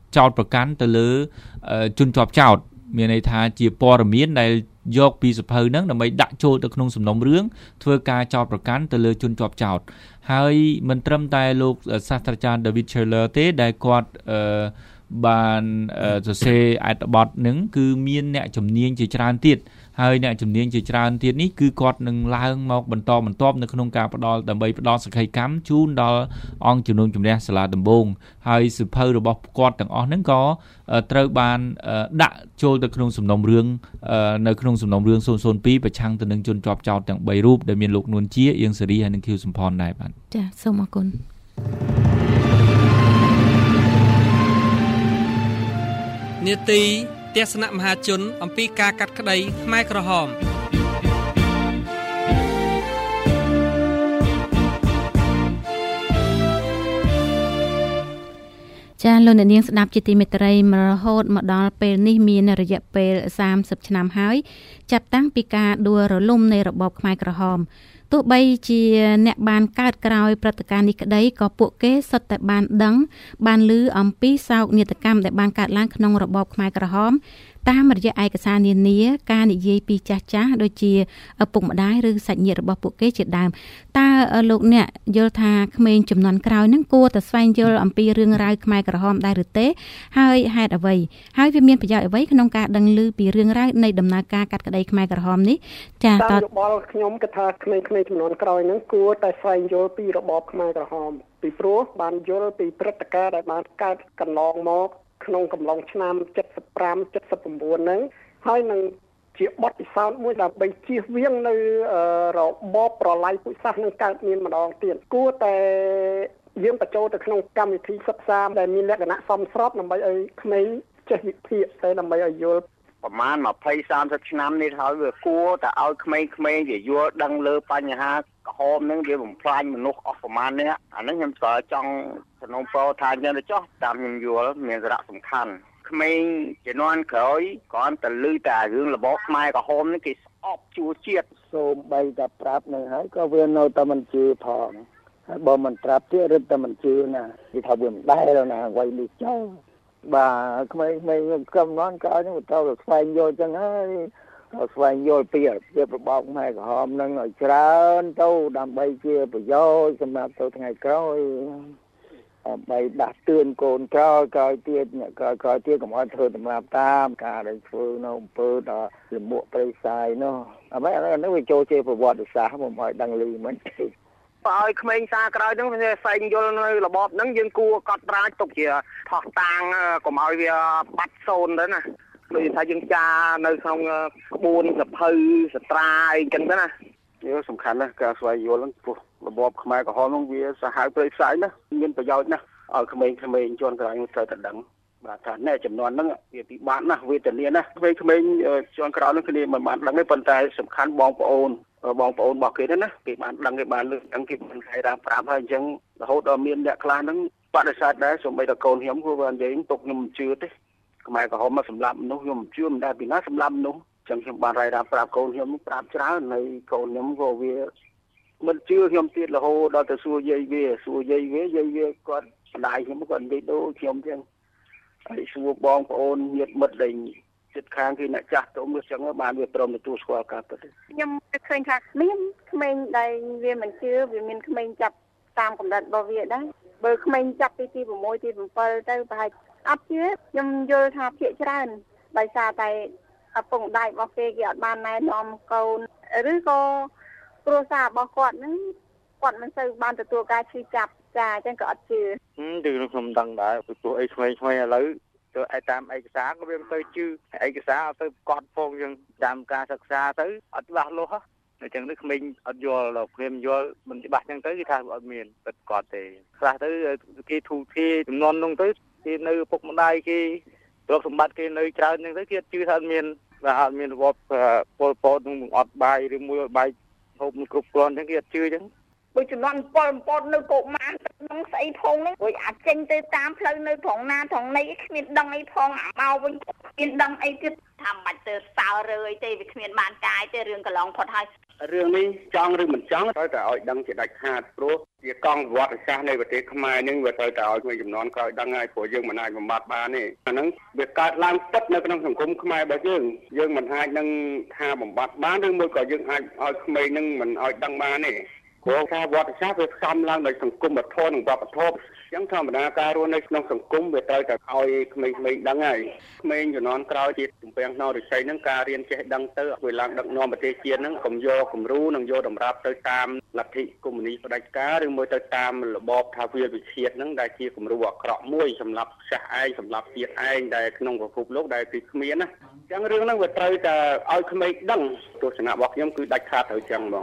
ចោតប្រកាន់ទៅលើជនជាប់ចោតមានន័យថាជាព័ត៌មានដែលយកពីសភៅហ្នឹងដើម្បីដាក់ចូលទៅក្នុងសំណុំរឿងធ្វើការចោទប្រកាន់ទៅលើជនជាប់ចោតហើយមិនត្រឹមតែលោកសាស្ត្រាចារ្យ David Scheller ទេដែលគាត់បានសរសេរអត្ថបទហ្នឹងគឺមានអ្នកជំនាញជាច្រើនទៀតហើយអ្នកជំនាញជាច្រើនទៀតនេះគឺគាត់នឹងឡើងមកបន្តបន្ទាប់នៅក្នុងការដើម្បីផ្ដល់សក្ខីកម្មជូនដល់អង្គជំនុំជម្រះសាលាដំបងហើយសិភៅរបស់គាត់ទាំងអស់ហ្នឹងក៏ត្រូវបានដាក់ចូលទៅក្នុងសំណុំរឿងនៅក្នុងសំណុំរឿង002ប្រឆាំងទៅនឹងជនជាប់ចោតទាំង3រូបដែលមានលោកនួនជាអៀងសេរីហើយនិងខៀវសំផនដែរបាទចាសសូមអរគុណនាទីទស្សនៈមហាជនអំពីការកាត់ក្តីខ្មែរក្រហមចាលោកអ្នកនាងស្ដាប់ជាទីមេត្រីរហូតមកដល់ពេលនេះមានរយៈពេល30ឆ្នាំហើយចាប់តាំងពីការដួលរលំនៃរបបខ្មែរក្រហមទោះបីជាអ្នកបានកើតក្រោយព្រឹត្តិការណ៍នេះក្តីក៏ពួកគេសុទ្ធតែបានដឹងបានឮអំពីសោកនាដកម្មដែលបានកើតឡើងក្នុងរបបខ្មែរក្រហមតាមរយៈឯកសារនានាការនិយាយពីចាស់ៗដូចជាឪពុកម្ដាយឬសាច់ញាតិរបស់ពួកគេជាដើមតើលោកអ្នកយល់ថាក្មេងជំនាន់ក្រោយនឹងគួរតែស្វែងយល់អំពីរឿងរ៉ាវខ្មែរក្រហមដែរឬទេហើយហេតុអ្វីហើយវាមានប្រយោជន៍អ្វីក្នុងការដឹងឮពីរឿងរ៉ាវនៃដំណើរការកាត់ក្តីខ្មែរក្រហមនេះចាតើយោបល់ខ្ញុំគិតថាក្មេងៗជំនាន់ក្រោយនឹងគួរតែស្វែងយល់ពីរបបខ្មែរក្រហមពីព្រោះបានយល់ពីព្រឹត្តិការណ៍ដែលបានកើតកន្លងមកក្នុងកំឡុងឆ្នាំ75 79ហ្នឹងហើយនឹងជាបទពិសោធន៍មួយដើម្បីជៀសវាងនៅរបបប្រល័យពូជសាសន៍នឹងកើតមានម្ដងទៀតគួរតែយើងបញ្ចូលទៅក្នុងកម្មវិធីសិក្សាដែលមានលក្ខណៈសមស្របដើម្បីឲ្យក្មេងចេះវិភាគតែដើម្បីឲ្យយល់ប្រហែល20-30ឆ្នាំនេះហើយវាគួរតែឲ្យក្មេងៗវាយល់ដឹងលើបញ្ហាក្រហមនឹងវាបំផ្លាញមនុស្សអស់ប្រមាណនេះអានេះខ្ញុំក៏ចង់សំណូមពរថាយ៉ាងទៅចោះតាមខ្ញុំយល់មានសារៈសំខាន់ក្មេងជំនាន់ក្រោយគ្រាន់តែឮតែរឿងរបបខ្មែរក្រហមនេះគេស្អប់ជួជាតិសូម្បីតែប្រាប់នឹងហើយក៏វានៅតែមិនជឿផងហើយបើមិនប្រាប់ទៀតរឹតតែមិនជឿណាគេថាវាមិនដែរណាអ្វីនេះចោលបាទក្មេងៗកំណត់ក្រោយនឹងទៅស្វែងយល់ចឹងហើយស្វែងយល់ពីរបបខ្មែរក្រហមនឹងឲ្យច្រើនទៅដើម្បីជាប្រយោជន៍សម្រាប់ទៅថ្ងៃក្រោយដើម្បីដាស់តឿនកូនក្រោយទៀតអ្នកក្រោយទៀតកុំឲ្យធ្វើដំណាប់តាមការដែលធ្វើនៅអំពើដល់ជាមួកព្រៃផ្សាយនោះអ្វីនេះវាចូលជាប្រវត្តិសាស្ត្រមិនឲ្យដឹងឮមិនទេបើឲ្យក្មេងសារក្រោយហ្នឹងវាស្វែងយល់នៅរបបហ្នឹងយើងគួរកត់ត្រាទុកជាផុសតាងកុំឲ្យវាបាត់សូន្យទៅណាដូចថាយើងចានៅក្នុងក្បួនសភៅសត្រាអីចឹងទៅណាវាសំខាន់ណាស់ការស្វែងយល់ហ្នឹងព្រោះរបបខ្មែរក្រហមហ្នឹងវាសាហាវព្រៃផ្សាយណាមានប្រយោជន៍ណាស់ឲ្យក្មេងៗជនក្រោយនោះត្រូវតែដឹងបាទថាអ្នកចំនួនហ្នឹងវាពិបាកណាស់វេទនាណាក្មេងៗជនក្រោយនោះគ្នាមិនបានដឹងទេប៉ុន្តែសំខាន់បងប្អូនរបស់គេណាគេបានដឹងគេបានលើកដឹងគេបានខៃរ៉ាប្រាប់ហើយអញ្ចឹងរហូតដល់មានអ្នកខ្លះហ្នឹងបដិសេធដែរសូម្បីតែកូនខ្ញុំក៏បាននិយាយទុកខ្ញុំមិនជឿទេខ្មែរក្រហមមកសម្លាប់មនុស្សខ្ញុំមិនជឿមិនដែរពីណាសម្លាប់មនុស្សអញ្ចឹងខ្ញុំបានរ៉ាយរ៉ាប្រាប់កូនខ្ញុំប្រាប់ច្រើនហើយកូនខ្ញុំក៏វាមិនជឿខ្ញុំទៀតរហូតដល់ទៅសួរយាយវាគាត់ម្ដាយខ្ញុំគាត់និយាយដូចខ្ញុំអញ្ចឹងហើយសួរបងប្អូនញាតិមិត្តដែលចិត្តខាងគឺអ្នកចាស់ទុំអញ្ចឹងបានវាព្រមទទួលស្គាល់ការពិតខ្ញុំឃើញថាមានក្មេងដែលវាមិនជឿវាមានក្មេងចាប់តាមកម្រិតរបស់វាដែរបើក្មេងចាប់ពីទី6ទី7ទៅប្រហែលអត់ជឿខ្ញុំយល់ថាភាគច្រើនដោយសារតែឪពុកម្ដាយរបស់គេអត់បានណែនាំកូនឬក៏គ្រួសាររបស់គាត់ហ្នឹងគាត់មិនសូវបានទទួលការឈឺចាប់ចាអញ្ចឹងក៏អត់ជឿគឺខ្ញុំដឹងដែរព្រោះអីក្មេងៗឥឡូវទៅឲ្យតាមឯកសារក៏វាមិនទៅជឿឯកសារទៅកត់ផងយើងតាមការសិក្សាទៅអត់ច្បាស់លាស់អញ្ចឹងនេះក្មេងអត់យល់ដល់ព្រាមយល់មិនច្បាស់អញ្ចឹងទៅគេថាអត់មានពិតគាត់ទេខ្លះទៅគេធូរធាចំនួននោះទៅគេនៅពុកម្ដាយគេទ្រព្យសម្បត្តិគេនៅច្រើនអញ្ចឹងទៅគេអត់ជឿថាអត់មានរបបពលពតនឹងអត់បាយឬមួយបាយហូបគ្រប់គ្រាន់អញ្ចឹងគេអត់ជឿអញ្ចឹងដូចចំនួនពលពតនៅកុមារក្នុងស្អីផងហ្នឹងដូចអាចចេញទៅតាមផ្លូវនៅត្រង់ណាត្រង់ណីគ្មានដឹងអីផងមកវិញគ្មានដឹងអីទៀតថាមិនទៅសើរើអីទេវាគ្មានបានកាយទេរឿងកន្លងផុតហើយរឿងនេះចង់ឬមិនចង់ត្រូវតែឲ្យដឹងជាដាច់ខាតព្រោះជាកងប្រវត្តិសាស្ត្រនៃប្រទេសខ្មែរនឹងវាត្រូវតែឲ្យકોઈចំនួនក្រោយដឹងហើយព្រោះយើងមិនអាចបំបត្តិបានទេអាហ្នឹងវាកើតឡើងពិតនៅក្នុងសង្គមខ្មែររបស់យើងមិនអាចនឹងថាបំបត្តិបានឬមួយក៏យើងអាចឲ្យក្មេងនឹងមិនឲ្យដឹងបានទេព្រោះថាវត្តសាស្ត្រវាផ្សំឡើងដោយសង្គមវធម៌និងវប្បធម៌អញ្ចឹងធម្មតាការរស់នៅក្នុងសង្គមវាត្រូវតែឲ្យក្មេងៗដឹងហើយក្មេងជំនាន់ក្រោយទៀតទំពាំងថ្នរិស័យហ្នឹងការរៀនចេះដឹងទៅវាឡើងដឹកនាំប្រទេសជាតិហ្នឹងកុំយកគំរូនិងយកតម្រាប់ទៅតាមលទ្ធិកុម្មុយនីសផ្ដាច់ការឬមួយទៅតាមរបបថាវាវិជាតិហ្នឹងដែលជាគំរូអាក្រក់មួយសម្រាប់ចាស់ឯងសម្រាប់ជាតិឯងដែលក្នុងពិភពលោកដែលគឺគ្មានណាអញ្ចឹងរឿងហ្នឹងវាត្រូវតែឲ្យក្មេងដឹងទស្សនៈរបស់ខ្ញុំគឺដាច់ខាតទៅអញ្ចឹងហ្មង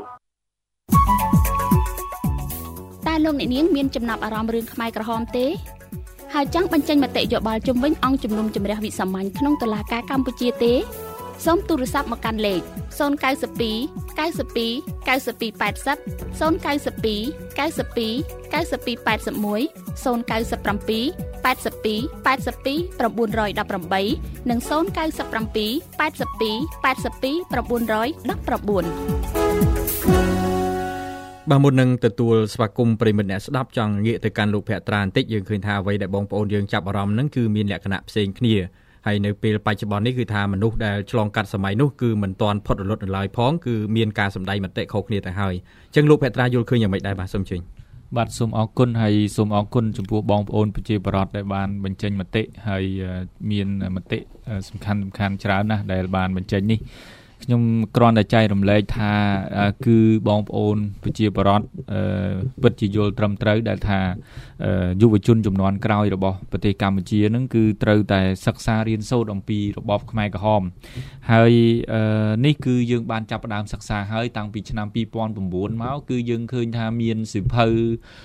តែលោកអ្នកនាងមានចំណាប់អារម្មណ៍រឿងខ្មែរក្រហមទេហើយចង់បញ្ចេញមតិយោបល់ជំវិញអង្គជំនុំជម្រះវិសាមញ្ញក្នុងតុលាការកម្ពុជាទេសូមទូរស័ព្ទមកកាន់លេខ092 92 92 80 092 92 92 81 097 82 82 918និង097 82 82 919 បាទមុននឹងទទួលស្វាគមន៍ប្រិមិត្តអ្នកស្ដាប់ចង់ងាកទៅកាន់លោកភក្ត្រាបន្តិចយើងឃើញថាអ្វីដែលបងប្អូនយើងចាប់អារម្មណ៍ហ្នឹងគឺមានលក្ខណៈផ្សេងគ្នាហើយនៅពេលបច្ចុប្បន្ននេះគឺថាមនុស្សដែលឆ្លងកាត់សម័យនោះគឺមិនទាន់ផុតរលត់នៅឡើយផងគឺមានការសម្ដែងមតិខុសគ្នាទៅហើយអញ្ចឹងលោកភក្ត្រាយល់ឃើញយ៉ាងម៉េចដែរបាទសូមជឿបាទសូមអរគុណហើយសូមអរគុណចំពោះបងប្អូនប្រជាពលរដ្ឋដែលបានបញ្ចេញមតិហើយមានមតិសំខាន់ច្រើនណាស់ដែលបានបញ្ចេញនេះខ្ញុំគ្រាន់តែចែករំលែកថាគឺបងប្អូនប្រជាពលរដ្ឋពិតជាយល់ត្រឹមត្រូវដែលថាយុវជនចំនួនក្រោយរបស់ប្រទេសកម្ពុជានឹងគឺត្រូវតែសិក្សារៀនសូត្រអំពីរបបខ្មែរក្រហមហើយនេះគឺយើងបានចាប់ផ្ដើមសិក្សាហើយតាំងពីឆ្នាំ2009មកគឺយើងឃើញថាមានសិភៅ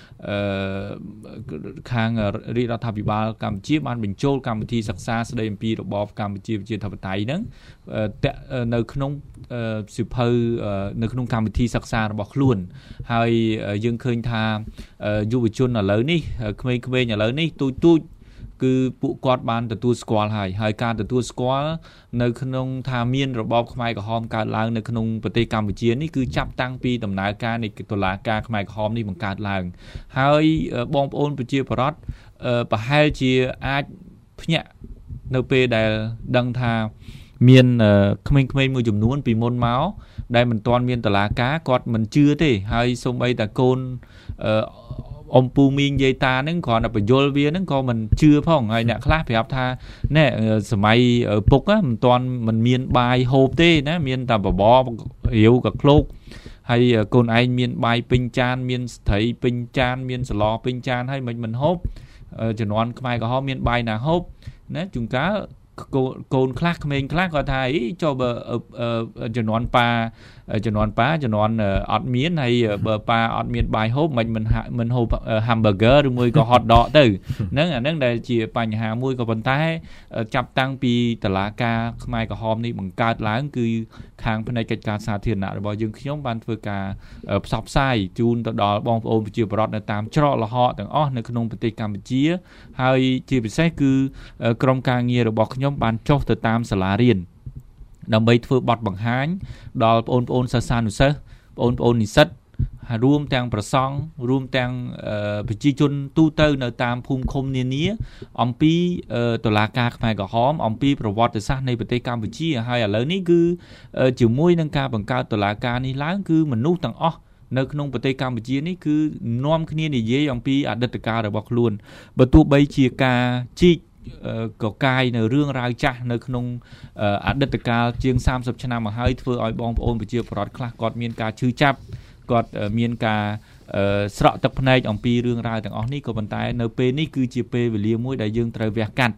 ខាងរាជរដ្ឋាភិបាលកម្ពុជាបានបញ្ចូលកម្មវិធីសិក្សាស្ដីអំពីរបបកម្ពុជាប្រជាធិបតេយ្យហ្នឹងនៅក្នុងសិភៅនៅក្នុងកម្មវិធីសិក្សារបស់ខ្លួនហើយយើងឃើញថាយុវជនឥឡូវនេះក្មេងៗឥឡូវនេះទូចគឺពួកគាត់បានទទួលស្គាល់ហើយការទទួលស្គាល់នៅក្នុងថាមានរបបខ្មែរក្រហមកើតឡើងនៅក្នុងប្រទេសកម្ពុជានេះគឺចាប់តាំងពីដំណើរការនៃតុលាការខ្មែរក្រហមនេះបង្កើតឡើងហើយបងប្អូនប្រជាពលរដ្ឋប្រហែលជាអាចភ្ញាក់នៅពេលដែលដឹងថាមានក្មេងៗមួយចំនួនពីមុនមកដែលមិនទាន់មានតុលាការគាត់មិនជឿទេហើយសូ榊តែកូនអំពូមីងយាយតាហ្នឹងគ្រាន់តែបញ្យល់វាហ្នឹងក៏មិនជឿផងហើយអ្នកខ្លះប្រាប់ថាណែសម័យពុកមិនមានបាយហូបទេណាមានតែបបររាវក៏ឃ្លោកហើយកូនឯងមានបាយពេញចានមានស្ត្រីពេញចានមានសឡពេញចានហើយមិនហូបជំនាន់ខ្មែរក្រហមមានបាយណាហូបណាជួនកាលកូនខ្លះក្មេងខ្លះគាត់ថាចុះបើជំនាន់ប៉ាជំនាន់អត់មានហើយបើប៉ាអត់មានបាយហូបមិនហូប hamburger ឬមួយក៏ hot dog ទៅហ្នឹងអាហ្នឹងដែលជាបញ្ហាមួយក៏ប៉ុន្តែចាប់តាំងពីតឡាការខ្មែរក្រហមនេះបង្កើតឡើងគឺខាងផ្នែកកិច្ចការសាធារណៈរបស់យើងខ្ញុំបានធ្វើការផ្សព្វផ្សាយជូនទៅដល់បងប្អូនប្រជាពលរដ្ឋនៅតាមច្រកល្ហកទាំងអស់នៅក្នុងប្រទេសកម្ពុជាហើយជាពិសេសគឺក្រុមការងាររបស់ខ្ញុំបានចុះទៅតាមសាលារៀនដើម្បីធ្វើបទបង្ហាញដល់បងប្អូនសិស្សានុសិស្សបងប្អូននិស្សិតរួមទាំងប្រសង់រួមទាំងប្រជាជនទូទៅនៅតាមភូមិឃុំនានាអំពីតុលាការខ្មែរក្រហមអំពីប្រវត្តិសាស្ត្រនៃប្រទេសកម្ពុជាហើយឥឡូវនេះគឺជាមួយនឹងការបង្កើតតុលាការនេះឡើងគឺមនុស្សទាំងអស់នៅក្នុងប្រទេសកម្ពុជានេះគឺនាំគ្នានិយាយអំពីអតីតកាលរបស់ខ្លួនបើទោះបីជាការជីកកកាយនៅរឿងរ៉ាវចាស់នៅក្នុងអតីតកាលជាង30ឆ្នាំមកហើយធ្វើឲ្យបងប្អូនប្រជាពលរដ្ឋខ្លះគាត់មានការឈឺចាប់គាត់មានការស្រក់ទឹកភ្នែកអំពីរឿងរ៉ាវទាំងអស់នេះក៏ប៉ុន្តែនៅពេលនេះគឺជាពេលវេលាមួយដែលយើងត្រូវវះកាត់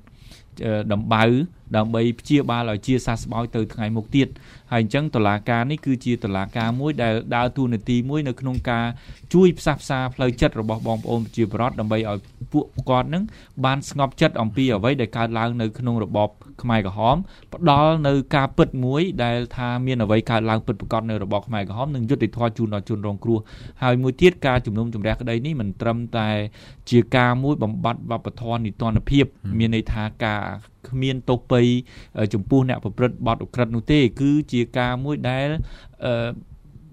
ដើម្បីព្យាបាលឲ្យជាសះស្បើយទៅថ្ងៃមុខទៀតហើយអញ្ចឹងតុលាការនេះគឺជាតុលាការមួយដែលដើរតួនាទីមួយនៅក្នុងការជួយផ្សះផ្សាផ្លូវចិត្តរបស់បងប្អូនប្រជាពលរដ្ឋដើម្បីឲ្យពួកគាត់នឹងបានស្ងប់ចិត្តអំពីអ្វីដែលកើតឡើងនៅក្នុងរបបខ្មែរក្រហមផ្ដល់នៅការពិតមួយដែលថាមានអ្វីកើតឡើងពិតប្រាកដនៅរបបខ្មែរក្រហមនិងយុត្តិធម៌ជូនដល់ជនរងគ្រោះហើយមួយទៀតការជំនុំជម្រះក្តីនេះមិនត្រឹមតែជាការមួយបំបត្តិវប្បធម៌នីតិរដ្ឋភាពមានន័យថាការគ្មានទោសពៃចំពោះអ្នកប្រព្រឹត្តបទឧក្រិដ្ឋនោះទេគឺជាការមួយដែល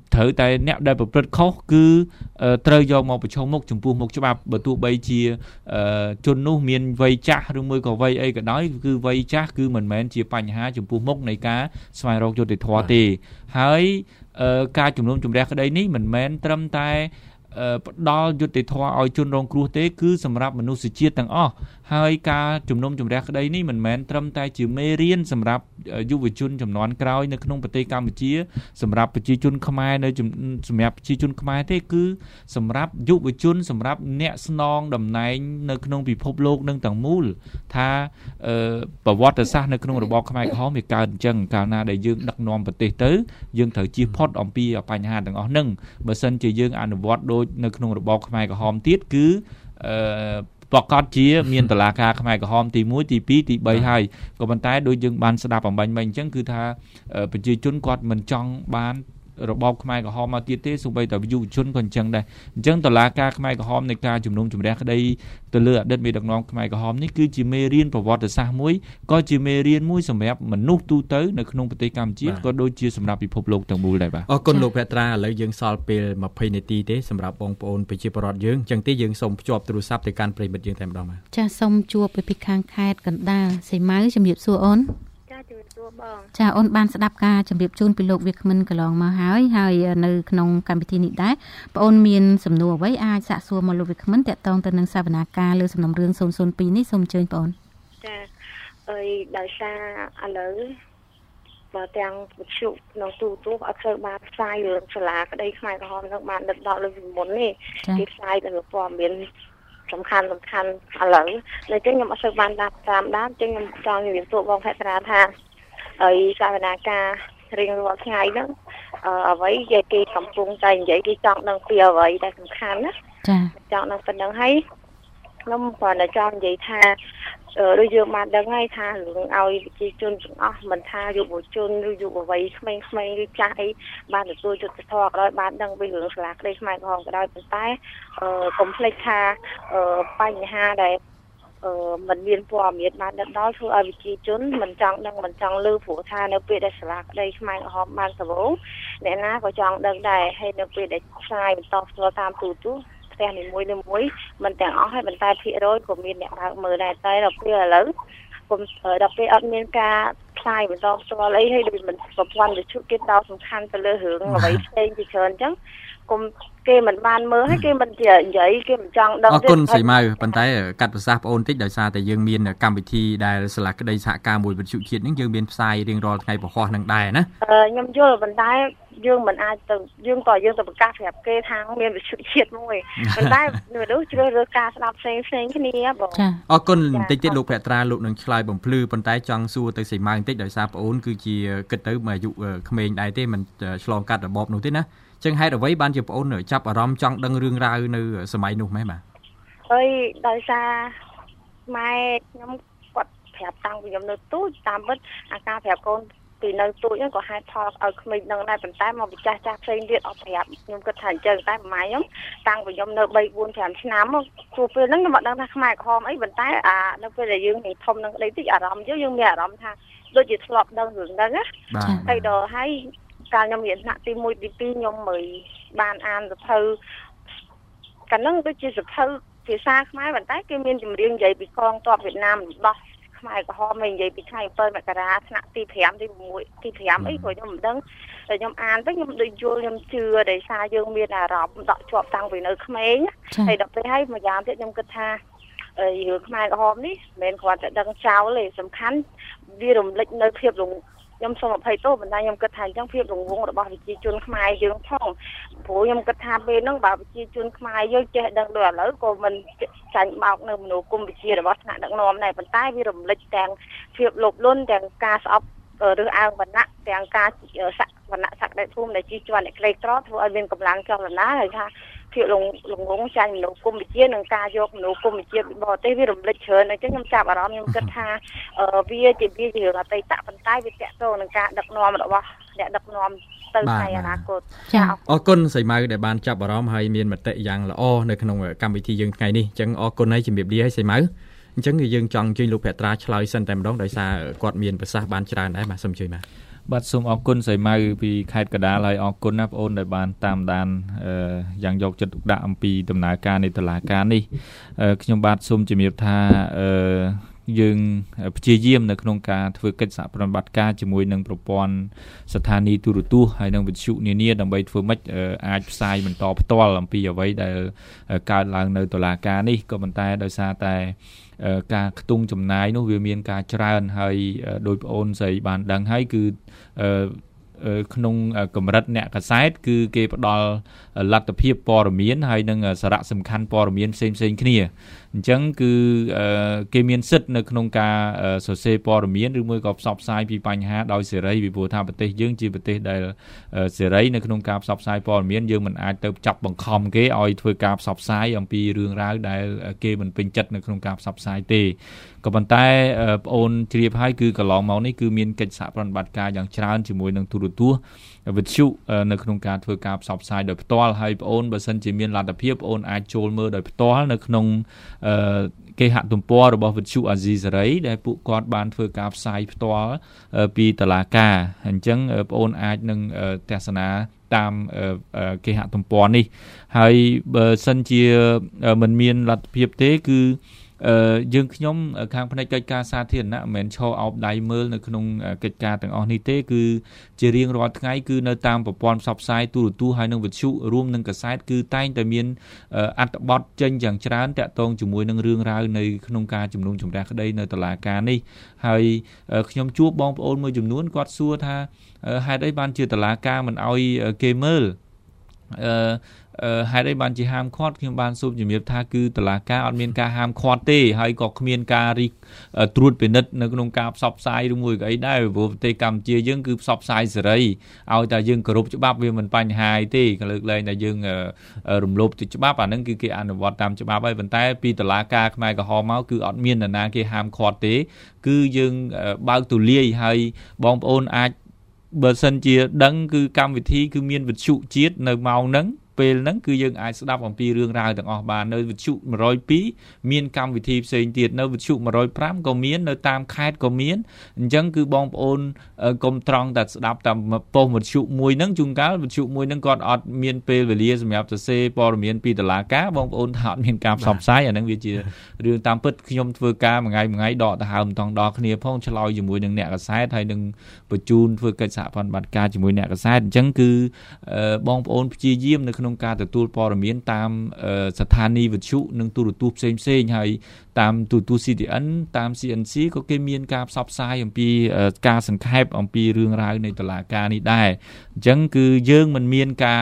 ត្រូវតែអ្នកដែលប្រព្រឹត្តខុសគឺត្រូវយកមកប្រឈមមុខចំពោះមុខច្បាប់បើទោះបីជាជននោះមានវ័យចាស់ឬមួយក៏វ័យអីក៏ដោយគឺវ័យចាស់គឺមិនមែនជាបញ្ហាចំពោះមុខនៃការស្វែងរកយុត្តិធម៌ទេហើយការជំនុំជម្រះក្តីនេះមិនមែនត្រឹមតែផ្ដល់យុត្តិធម៌ឲ្យជនរងគ្រោះទេគឺសម្រាប់មនុស្សជាតិទាំងអស់ហើយការជំនុំជម្រះក្តីនេះមិនមែនត្រឹមតែជាមេរៀនសម្រាប់យុវជនជំនាន់ក្រោយនៅក្នុងប្រទេសកម្ពុជាសម្រាប់ប្រជាជនខ្មែរសម្រាប់ប្រជាជនខ្មែរទេគឺសម្រាប់យុវជនសម្រាប់អ្នកស្នងតំណែងនៅក្នុងពិភពលោកនឹងទាំងមូលថាប្រវត្តិសាស្ត្រនៅក្នុងរបបខ្មែរក្រហមវាកើតអញ្ចឹងកាលណាដែលយើងដឹកនាំប្រទេសទៅយើងត្រូវជៀសផុតអំពីបញ្ហាទាំងអស់ហ្នឹងបើសិនជាយើងអនុវត្តដូចនៅក្នុងរបបខ្មែរក្រហមទៀតគឺប្រកាសជាមានតុលាការខ្មែរក្រហមទី1ទី2ទី3ហើយក៏ប៉ុន្តែដូចយើងបានស្ដាប់អំបញ្ញមិញអញ្ចឹងគឺថាប្រជាជនគាត់មិនចង់បានរបបខ្មែរក្រហមមកទៀតទេសូម្បីតែយុវជនក៏អញ្ចឹងដែរអញ្ចឹងតុលាការខ្មែរក្រហមនៃការជំនុំជម្រះក្តីទៅលើអតីតមេដឹកនាំខ្មែរក្រហមនេះគឺជាមេរៀនប្រវត្តិសាស្ត្រមួយក៏ជាមេរៀនមួយសម្រាប់មនុស្សទូទៅនៅក្នុងប្រទេសកម្ពុជាក៏ដូចជាសម្រាប់ពិភពលោកទាំងមូលដែរបាទអរគុណលោកភត្រាឥឡូវយើងសល់ពេល20នាទីទេសម្រាប់បងប្អូនប្រជាពលរដ្ឋយើងអញ្ចឹងទេយើងសូមភ្ជាប់ទូរស័ព្ទទៅកាន់ប្រិយមិត្តយើងតែម្ដងបាទចាសូមជួបពីខាងខេត្តកណ្ដាលសីម៉ៅជំរាបសួរអូនចាអូនបានស្ដាប់ការជម្រាបជូនពីលោកវាគ្មិនកន្លងមកហើយនៅក្នុងកម្មវិធីនេះដែរបងអូនមានសំណួរអ្វីអាចសាកសួរមកលោកវាគ្មិនតាក់ទងទៅនឹងសវនាការលើសំណុំរឿង002នេះសូមអញ្ជើញបងអូនចាអីដោយសារឥឡូវបើទាំងវិទ្យុក្នុងទូអត់ត្រូវបានផ្សាយរឿងសាលាក្តីខ្មែរក្រហមនឹងបានដឹកដល់លើមុននេះគេផ្សាយទៅព័ត៌មានសំខាន់ឥឡូវនៅចឹងខ្ញុំអត់សូវបានតាមដានចឹងខ្ញុំចង់និយាយទៅបងភក្ត្រាថាហើយសវនាការរៀងរាល់ថ្ងៃហ្នឹងអ្វីគេកំពុងតែនិយាយគេចង់ដឹងពីអ្វីដែលសំខាន់ណាចាចង់ដឹងប៉ុណ្្នឹងហើយខ្ញុំគ្រាន់តែចង់និយាយថាដូចយើងបានដឹងហើយថារឿងឲ្យប្រជាជនទាំងអស់មិនថាយុវជនឬយុវវ័យក្មេងៗឬចាស់អីបានទទួលយុត្តិធម៌ក៏ដោយបានដឹងពីរឿងសាលាក្តីខ្មែរក្រហមក៏ដោយប៉ុន្តែកុំភ្លេចថាបញ្ហាដែលមិនមានព័ត៌មានបានដល់ធ្វើឲ្យប្រជាជនមិនចង់ដឹងមិនចង់ឮព្រោះថានៅពេលដែលសាលាក្តីខ្មែរក្រហមបានដំបូងអ្នកណាក៏ចង់ដឹងដែរហើយនៅពេលដែលផ្សាយបន្តផ្ទាល់តាមទូរទស្សន៍ផ្ទះនីមួយមិនទាំងអស់ហើយប៉ុន្តែភាគរយក៏មានអ្នកបើកមើលដែរតែដល់ពេលឥឡូវដល់ពេលអត់មានការផ្សាយបន្តផ្ទាល់អីហើយដូចមិនប្រព័ន្ធវិទ្យុគេដោតសំខាន់ទៅលើរឿងអ្វីផ្សេងជាច្រើនអញ្ចឹងគុំគេមិនបានមើលហើយគេមិននិយាយគេមិនចង់ដឹងទេអរគុណសីម៉ៅប៉ុន្តែកាត់ប្រសាសន៍បងអូនតិចដោយសារតែយើងមានកម្មវិធីដែលសាលាក្តីសហការមួយវិទ្យុជាតិនេះយើងមានផ្សាយរៀងរាល់ថ្ងៃពហុនឹងដែរណាខ្ញុំយល់ប៉ុន្តែយើងមិនអាចទៅយើងទៅប្រកាសប្រាប់គេថាមានវិទ្យុជាតិមួយប៉ុន្តែមនុស្សជ្រើសរើសការស្ដាប់ផ្សេងគ្នាបងចាអរគុណបន្តិចទៀតលោកភក្ត្រាលោកនឹងឆ្លើយបំភ្លឺប៉ុន្តែចង់សួរទៅសីម៉ៅបន្តិចដោយសារបងអូនគឺជាគិតទៅមកអាយុក្មេងដែរទេមិនឆ្លងកាត់របបនោះទេណាចឹងហេតុអ្វីបានជាបងអូនចាប់អារម្មណ៍ចង់ដឹងរឿងរ៉ាវនៅសម័យនោះម៉េចបាទហើយដោយសារម៉ែខ្ញុំគាត់ប្រាប់តាំងពីខ្ញុំនៅទូចតាមពិតអាការប្រាប់កូនពីនៅទូចហ្នឹងក៏ហេតុផលឲ្យក្មេងនឹងដែរប៉ុន្តែមកពិចាស់ផ្សេងទៀតអត់ប្រាប់ខ្ញុំគិតថាអញ្ចឹងតែម៉ែខ្ញុំតាំងពីខ្ញុំនៅ3 4 5ឆ្នាំព្រោះពេលហ្នឹងខ្ញុំអត់ដឹងថាខ្មែរក្រហមអីប៉ុន្តែនៅពេលដែលយើងធំនឹងក្តីតិចអារម្មណ៍យើងមានអារម្មណ៍ថាដូចជាធ្លាប់ដឹងរឿងហ្នឹងណាហើយដល់ហើយកាលខ្ញុំរៀនថ្នាក់ទី1ទី2ខ្ញុំមិនបានអានសភៅកាលហ្នឹងដូចជាសភៅភាសាខ្មែរប៉ុន្តែគេមានចម្រៀងនិយាយពីកងទ័ពវៀតណាមដោះខ្មែរក្រហមមិននិយាយពីថ្ងៃ7មករាថ្នាក់ទី5ទី6ទី5អីព្រោះខ្ញុំមិនដឹងតែខ្ញុំអានទៅខ្ញុំដូចយល់ខ្ញុំជឿដោយសារយើងមានអារម្មណ៍ដកជាប់តាំងពីនៅក្មេងហើយដល់ពេលហើយមួយយ៉ាងទៀតខ្ញុំគិតថារឿងខ្មែរក្រហមនេះមិនមែនគ្រាន់តែដឹងចោលទេសំខាន់វារំលេចនៅភាពខ្ញុំសូមអភ័យទោសប៉ុន្តែខ្ញុំគិតថាអញ្ចឹងភាពរង្វង់របស់ប្រជាជនខ្មែរយើងផងព្រោះខ្ញុំគិតថាពេលហ្នឹងបើប្រជាជនខ្មែរយើងចេះដឹងដូចឥឡូវក៏មិនចាញ់បោកនៅមនោគមវិជ្ជារបស់ថ្នាក់ដឹកនាំដែរប៉ុន្តែវារំលេចទាំងភាពលោភលន់ទាំងការស្អប់រើសអើងវណ្ណៈទាំងការវណ្ណៈសក្តិភូមិដែលជិះជាន់អ្នកក្រីក្រធ្វើឲ្យមានកម្លាំងចលនាហើយថាភាពលងងចាញ់មនោគមវិជ្ជានិងការយកមនោគមវិជ្ជាពីបរទេសវារំលេចច្រើនអញ្ចឹងខ្ញុំចាប់អារម្មណ៍ខ្ញុំគិតថាវាជារឿងអតីតប៉ុន្តែវាតកតងនឹងការដឹកនាំរបស់អ្នកដឹកនាំទៅថ្ងៃអនាគតចាអរគុណសីម៉ៅដែលបានចាប់អារម្មណ៍ហើយមានមតិយ៉ាងល្អនៅក្នុងកម្មវិធីយើងថ្ងៃនេះអញ្ចឹងអរគុណហើយជំរាបលាហើយសីម៉ៅអញ្ចឹងយើងចង់ជួយលោកភក្ត្រាឆ្លើយសិនតែម្ដងដោយសារគាត់មានប្រសាសន៍បានច្រើនដែរបាទសូមជួយបាទបាទសូមអរគុណសីម៉ៅពីខេត្តកណ្ដាលហើយអរគុណណាបងអូនដែលបានតាមដានយ៉ាងយកចិត្តទុកដាក់អំពីដំណើរការនៃតុលាការនេះខ្ញុំបាទសូមជំរាបថាយើងព្យាយាមនៅក្នុងការធ្វើកិច្ចសហប្រតិបត្តិការជាមួយនឹងប្រព័ន្ធស្ថានីយ៍ទូរទស្សន៍ហើយនិងវិទ្យុនានាដើម្បីធ្វើម៉េចអាចផ្សាយបន្តផ្ទាល់អំពីអ្វីដែលកើតឡើងនៅតុលាការនេះក៏ប៉ុន្តែដោយសារតែការខ្ទង់ចំណាយនោះវាមានការច្រើនហើយដោយបងអូនស្រីបានដឹងហើយគឺក្នុងកម្រិតអ្នកកាសែតគឺគេផ្ដល់លទ្ធភាពព័ត៌មានហើយនិងសារៈសំខាន់ព័ត៌មានផ្សេងៗគ្នាអញ្ចឹងគឺគេមានសិទ្ធិនៅក្នុងការសរសេរព័ត៌មានឬមួយក៏ផ្សព្វផ្សាយពីបញ្ហាដោយសេរីពីព្រោះថាប្រទេសយើងជាប្រទេសដែលសេរីនៅក្នុងការផ្សព្វផ្សាយព័ត៌មានយើងមិនអាចទៅចាប់បង្ខំគេឲ្យធ្វើការផ្សព្វផ្សាយអំពីរឿងរ៉ាវដែលគេមិនពេញចិត្តនៅក្នុងការផ្សព្វផ្សាយទេក៏ប៉ុន្តែបងអូនជ្រាបហើយគឺកន្លងមកនេះគឺមានកិច្ចសហប្រតិបត្តិការយ៉ាងច្រើនជាមួយនឹងទូរទស្សន៍វិទ្យុនៅក្នុងការធ្វើការផ្សព្វផ្សាយដោយផ្ទាល់ហើយបងអូនបើសិនជាមានលទ្ធភាពបងអូនអាចចូលមើលដោយផ្ទាល់នៅក្នុងគេហទំព័ររបស់វិទ្យុអាស៊ីសេរីដែលពួកគាត់បានធ្វើការផ្សាយផ្ទាល់ពីតុលាការអញ្ចឹងបងអូនអាចនឹងទស្សនាតាមគេហទំព័រនេះហើយបើសិនជាមិនមានលទ្ធភាពទេគឺយើងខ្ញុំខាងផ្នែកកិច្ចការសាធារណៈមិនមែនឈរអោបដៃមើលនៅក្នុងកិច្ចការទាំងអស់នេះទេគឺជារៀងរាល់ថ្ងៃគឺនៅតាមប្រព័ន្ធផ្សព្វផ្សាយទូរទស្សន៍ហើយនិងវិទ្យុរួមនឹងកាសែតគឺតែងតែមានអត្ថបទចេញយ៉ាងច្រើនតាក់ទងជាមួយនឹងរឿងរ៉ាវនៅក្នុងការជំនុំជម្រះក្តីនៅតុលាការនេះហើយខ្ញុំជួបបងប្អូនមួយចំនួនគាត់សួរថាហេតុអីបានជាតុលាការមិនអោយគេមើលហេតុអីបានជាហាមឃាត់ខ្ញុំបានសូមជំរាបថាគឺតុលាការអត់មានការហាមឃាត់ទេហើយក៏គ្មានការត្រួតពិនិត្យនៅក្នុងការផ្សព្វផ្សាយឬមួយក៏អីដែរព្រោះប្រទេសកម្ពុជាយើងគឺផ្សព្វផ្សាយសេរីឲ្យតែយើងគោរពច្បាប់វាមិនបញ្ហាអីទេក៏លើកលែងតែយើងរំលោភទៅច្បាប់អាហ្នឹងគឺគេអនុវត្តតាមច្បាប់ហើយប៉ុន្តែពីតុលាការខ្មែរក្រហមមកគឺអត់មាននរណាគេហាមឃាត់ទេគឺយើងបើកទូលាយហើយបងប្អូនអាចបើសិនជាដឹងគឺកម្មវិធីគឺមានវិទ្យុជាតិនៅម៉ោងហ្នឹងពេលហ្នឹងគឺយើងអាចស្ដាប់អំពីរឿងរ៉ាវទាំងអស់បាននៅវិទ្យុ102មានកម្មវិធីផ្សេងទៀតនៅវិទ្យុ105ក៏មាននៅតាមខេត្តក៏មានអញ្ចឹងគឺបងប្អូនកុំត្រង់តែស្ដាប់តាមប៉ុស្តិ៍វិទ្យុមួយហ្នឹងជួនកាលវិទ្យុមួយហ្នឹងគាត់អត់មានពេលវេលាសម្រាប់សរសេរព័ត៌មានពីតុលាការបងប្អូនថាអត់មានការផ្សព្វផ្សាយអាហ្នឹងវាជារឿងតាមពិតខ្ញុំធ្វើការមួយថ្ងៃដកដង្ហើមមិនតង់ដល់គ្នាផងឆ្លើយជាមួយនឹងអ្នកកាសែតហើយនឹងបញ្ជូនធ្វើកិច្ចសហប្រតិបត្តិការជាមួយអ្នកកាសែតអញ្ចឹងគឺបងប្អូនព្យាយាមនៅក្នុងការទទួលព័ត៌មានតាមស្ថានីយ៍វិទ្យុនិងទូរទស្សន៍ផ្សេងៗហើយតាមទូរទស្សន៍ CTN តាម CNC ក៏គេមានការផ្សព្វផ្សាយអំពីការសង្ខេបអំពីរឿងរ៉ាវនៃតុលាការនេះដែរអញ្ចឹងគឺយើងមិនមានការ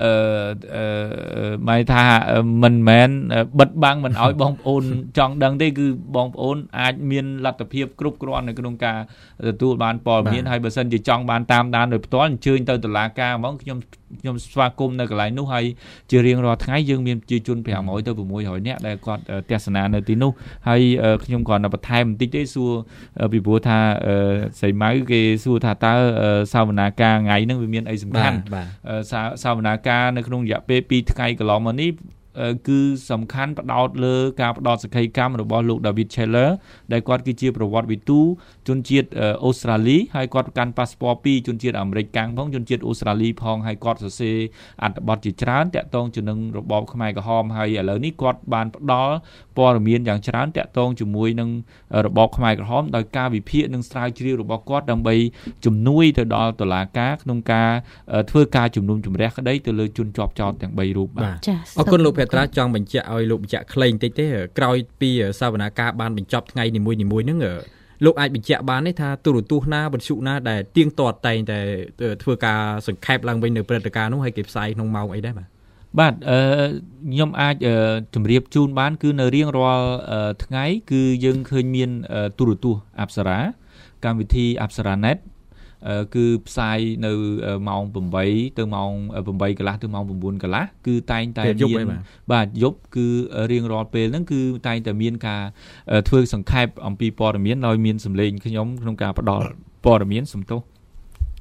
หมายថាមិនមែនបិទបាំងមិនឲ្យបងប្អូនចង់ដឹងទេគឺបងប្អូនអាចមានលទ្ធភាពគ្រប់គ្រាន់នៅក្នុងការទទួលបានព័ត៌មានហើយបើសិនជាចង់បានតាមដានដោយផ្ទាល់អញ្ជើញទៅតុលាការហ្មងខ្ញុំស្វាគមន៍នៅកន្លែងនោះហើយជារៀងរាល់ថ្ងៃយើងមានប្រជាជន500ទៅ600នាក់ដែលគាត់ទស្សនានៅទីនោះហើយខ្ញុំគ្រាន់តែបន្ថែមបន្តិចទេសួរពីព្រោះថាសីម៉ៅគេសួរថាតើសវនាការថ្ងៃហ្នឹងវាមានអីសំខាន់សវនាការនៅក្នុងរយៈពេល2ថ្ងៃកន្លងមកនេះគឺសំខាន់ផ្ដោតលើការផ្ដោតសក្ខីកម្មរបស់លោក David Scheller ដែលគាត់គឺជាប្រវត្តិវិទូជនជាតិអូស្ត្រាលីហើយគាត់កាន់ប៉ាសពត2ជនជាតិអាមេរិកកាំងផងជនជាតិអូស្ត្រាលីផងហើយគាត់សរសេរអត្ថបទជាច្រើនតាក់ទងជាមួយនឹងរបបខ្មែរក្រហមហើយឥឡូវនេះគាត់បានផ្ដល់ព័ត៌មានយ៉ាងច្រើនតាក់ទងជាមួយនឹងរបបខ្មែរក្រហមដោយការវិភាគនិងស្រាវជ្រាវរបស់គាត់ដើម្បីជំនួយទៅដល់តុលាការក្នុងការធ្វើការជំនុំជម្រះក្តីទៅលើជនជាប់ចោទទាំង3រូបបាទអរគុណលោកភត្រាចង់បញ្ជាក់ឲ្យលោកបញ្ជាក់ខ្លីបន្តិចទេក្រោយពីសវនាការបានបញ្ចប់ថ្ងៃនីមួយៗហ្នឹងលោកអាចបញ្ជាក់បានទេថាទូរទស្សន៍ណាវិទ្យុណាដែលទៀងទាត់តែងតែធ្វើការសង្ខេបឡើងវិញនៅព្រឹត្តិការណ៍នោះហើយគេផ្សាយក្នុងម៉ោងអីដែរបាទខ្ញុំអាចជម្រាបជូនបានគឺនៅរៀងរាល់ថ្ងៃគឺយើងឃើញមានទូរទស្សន៍អប្សរាកម្មវិធីអប្សរា net គឺផ្សាយនៅម៉ោង8ទៅម៉ោង8កន្លះទៅម៉ោង9កន្លះគឺតែងតែមានបាទយប់គឺរៀងរាល់ពេលហ្នឹងគឺតែងតែមានការធ្វើសង្ខេបអំពីព័ត៌មានដោយមានសម្លេងខ្ញុំក្នុងការផ្ដល់ព័ត៌មានសំទោស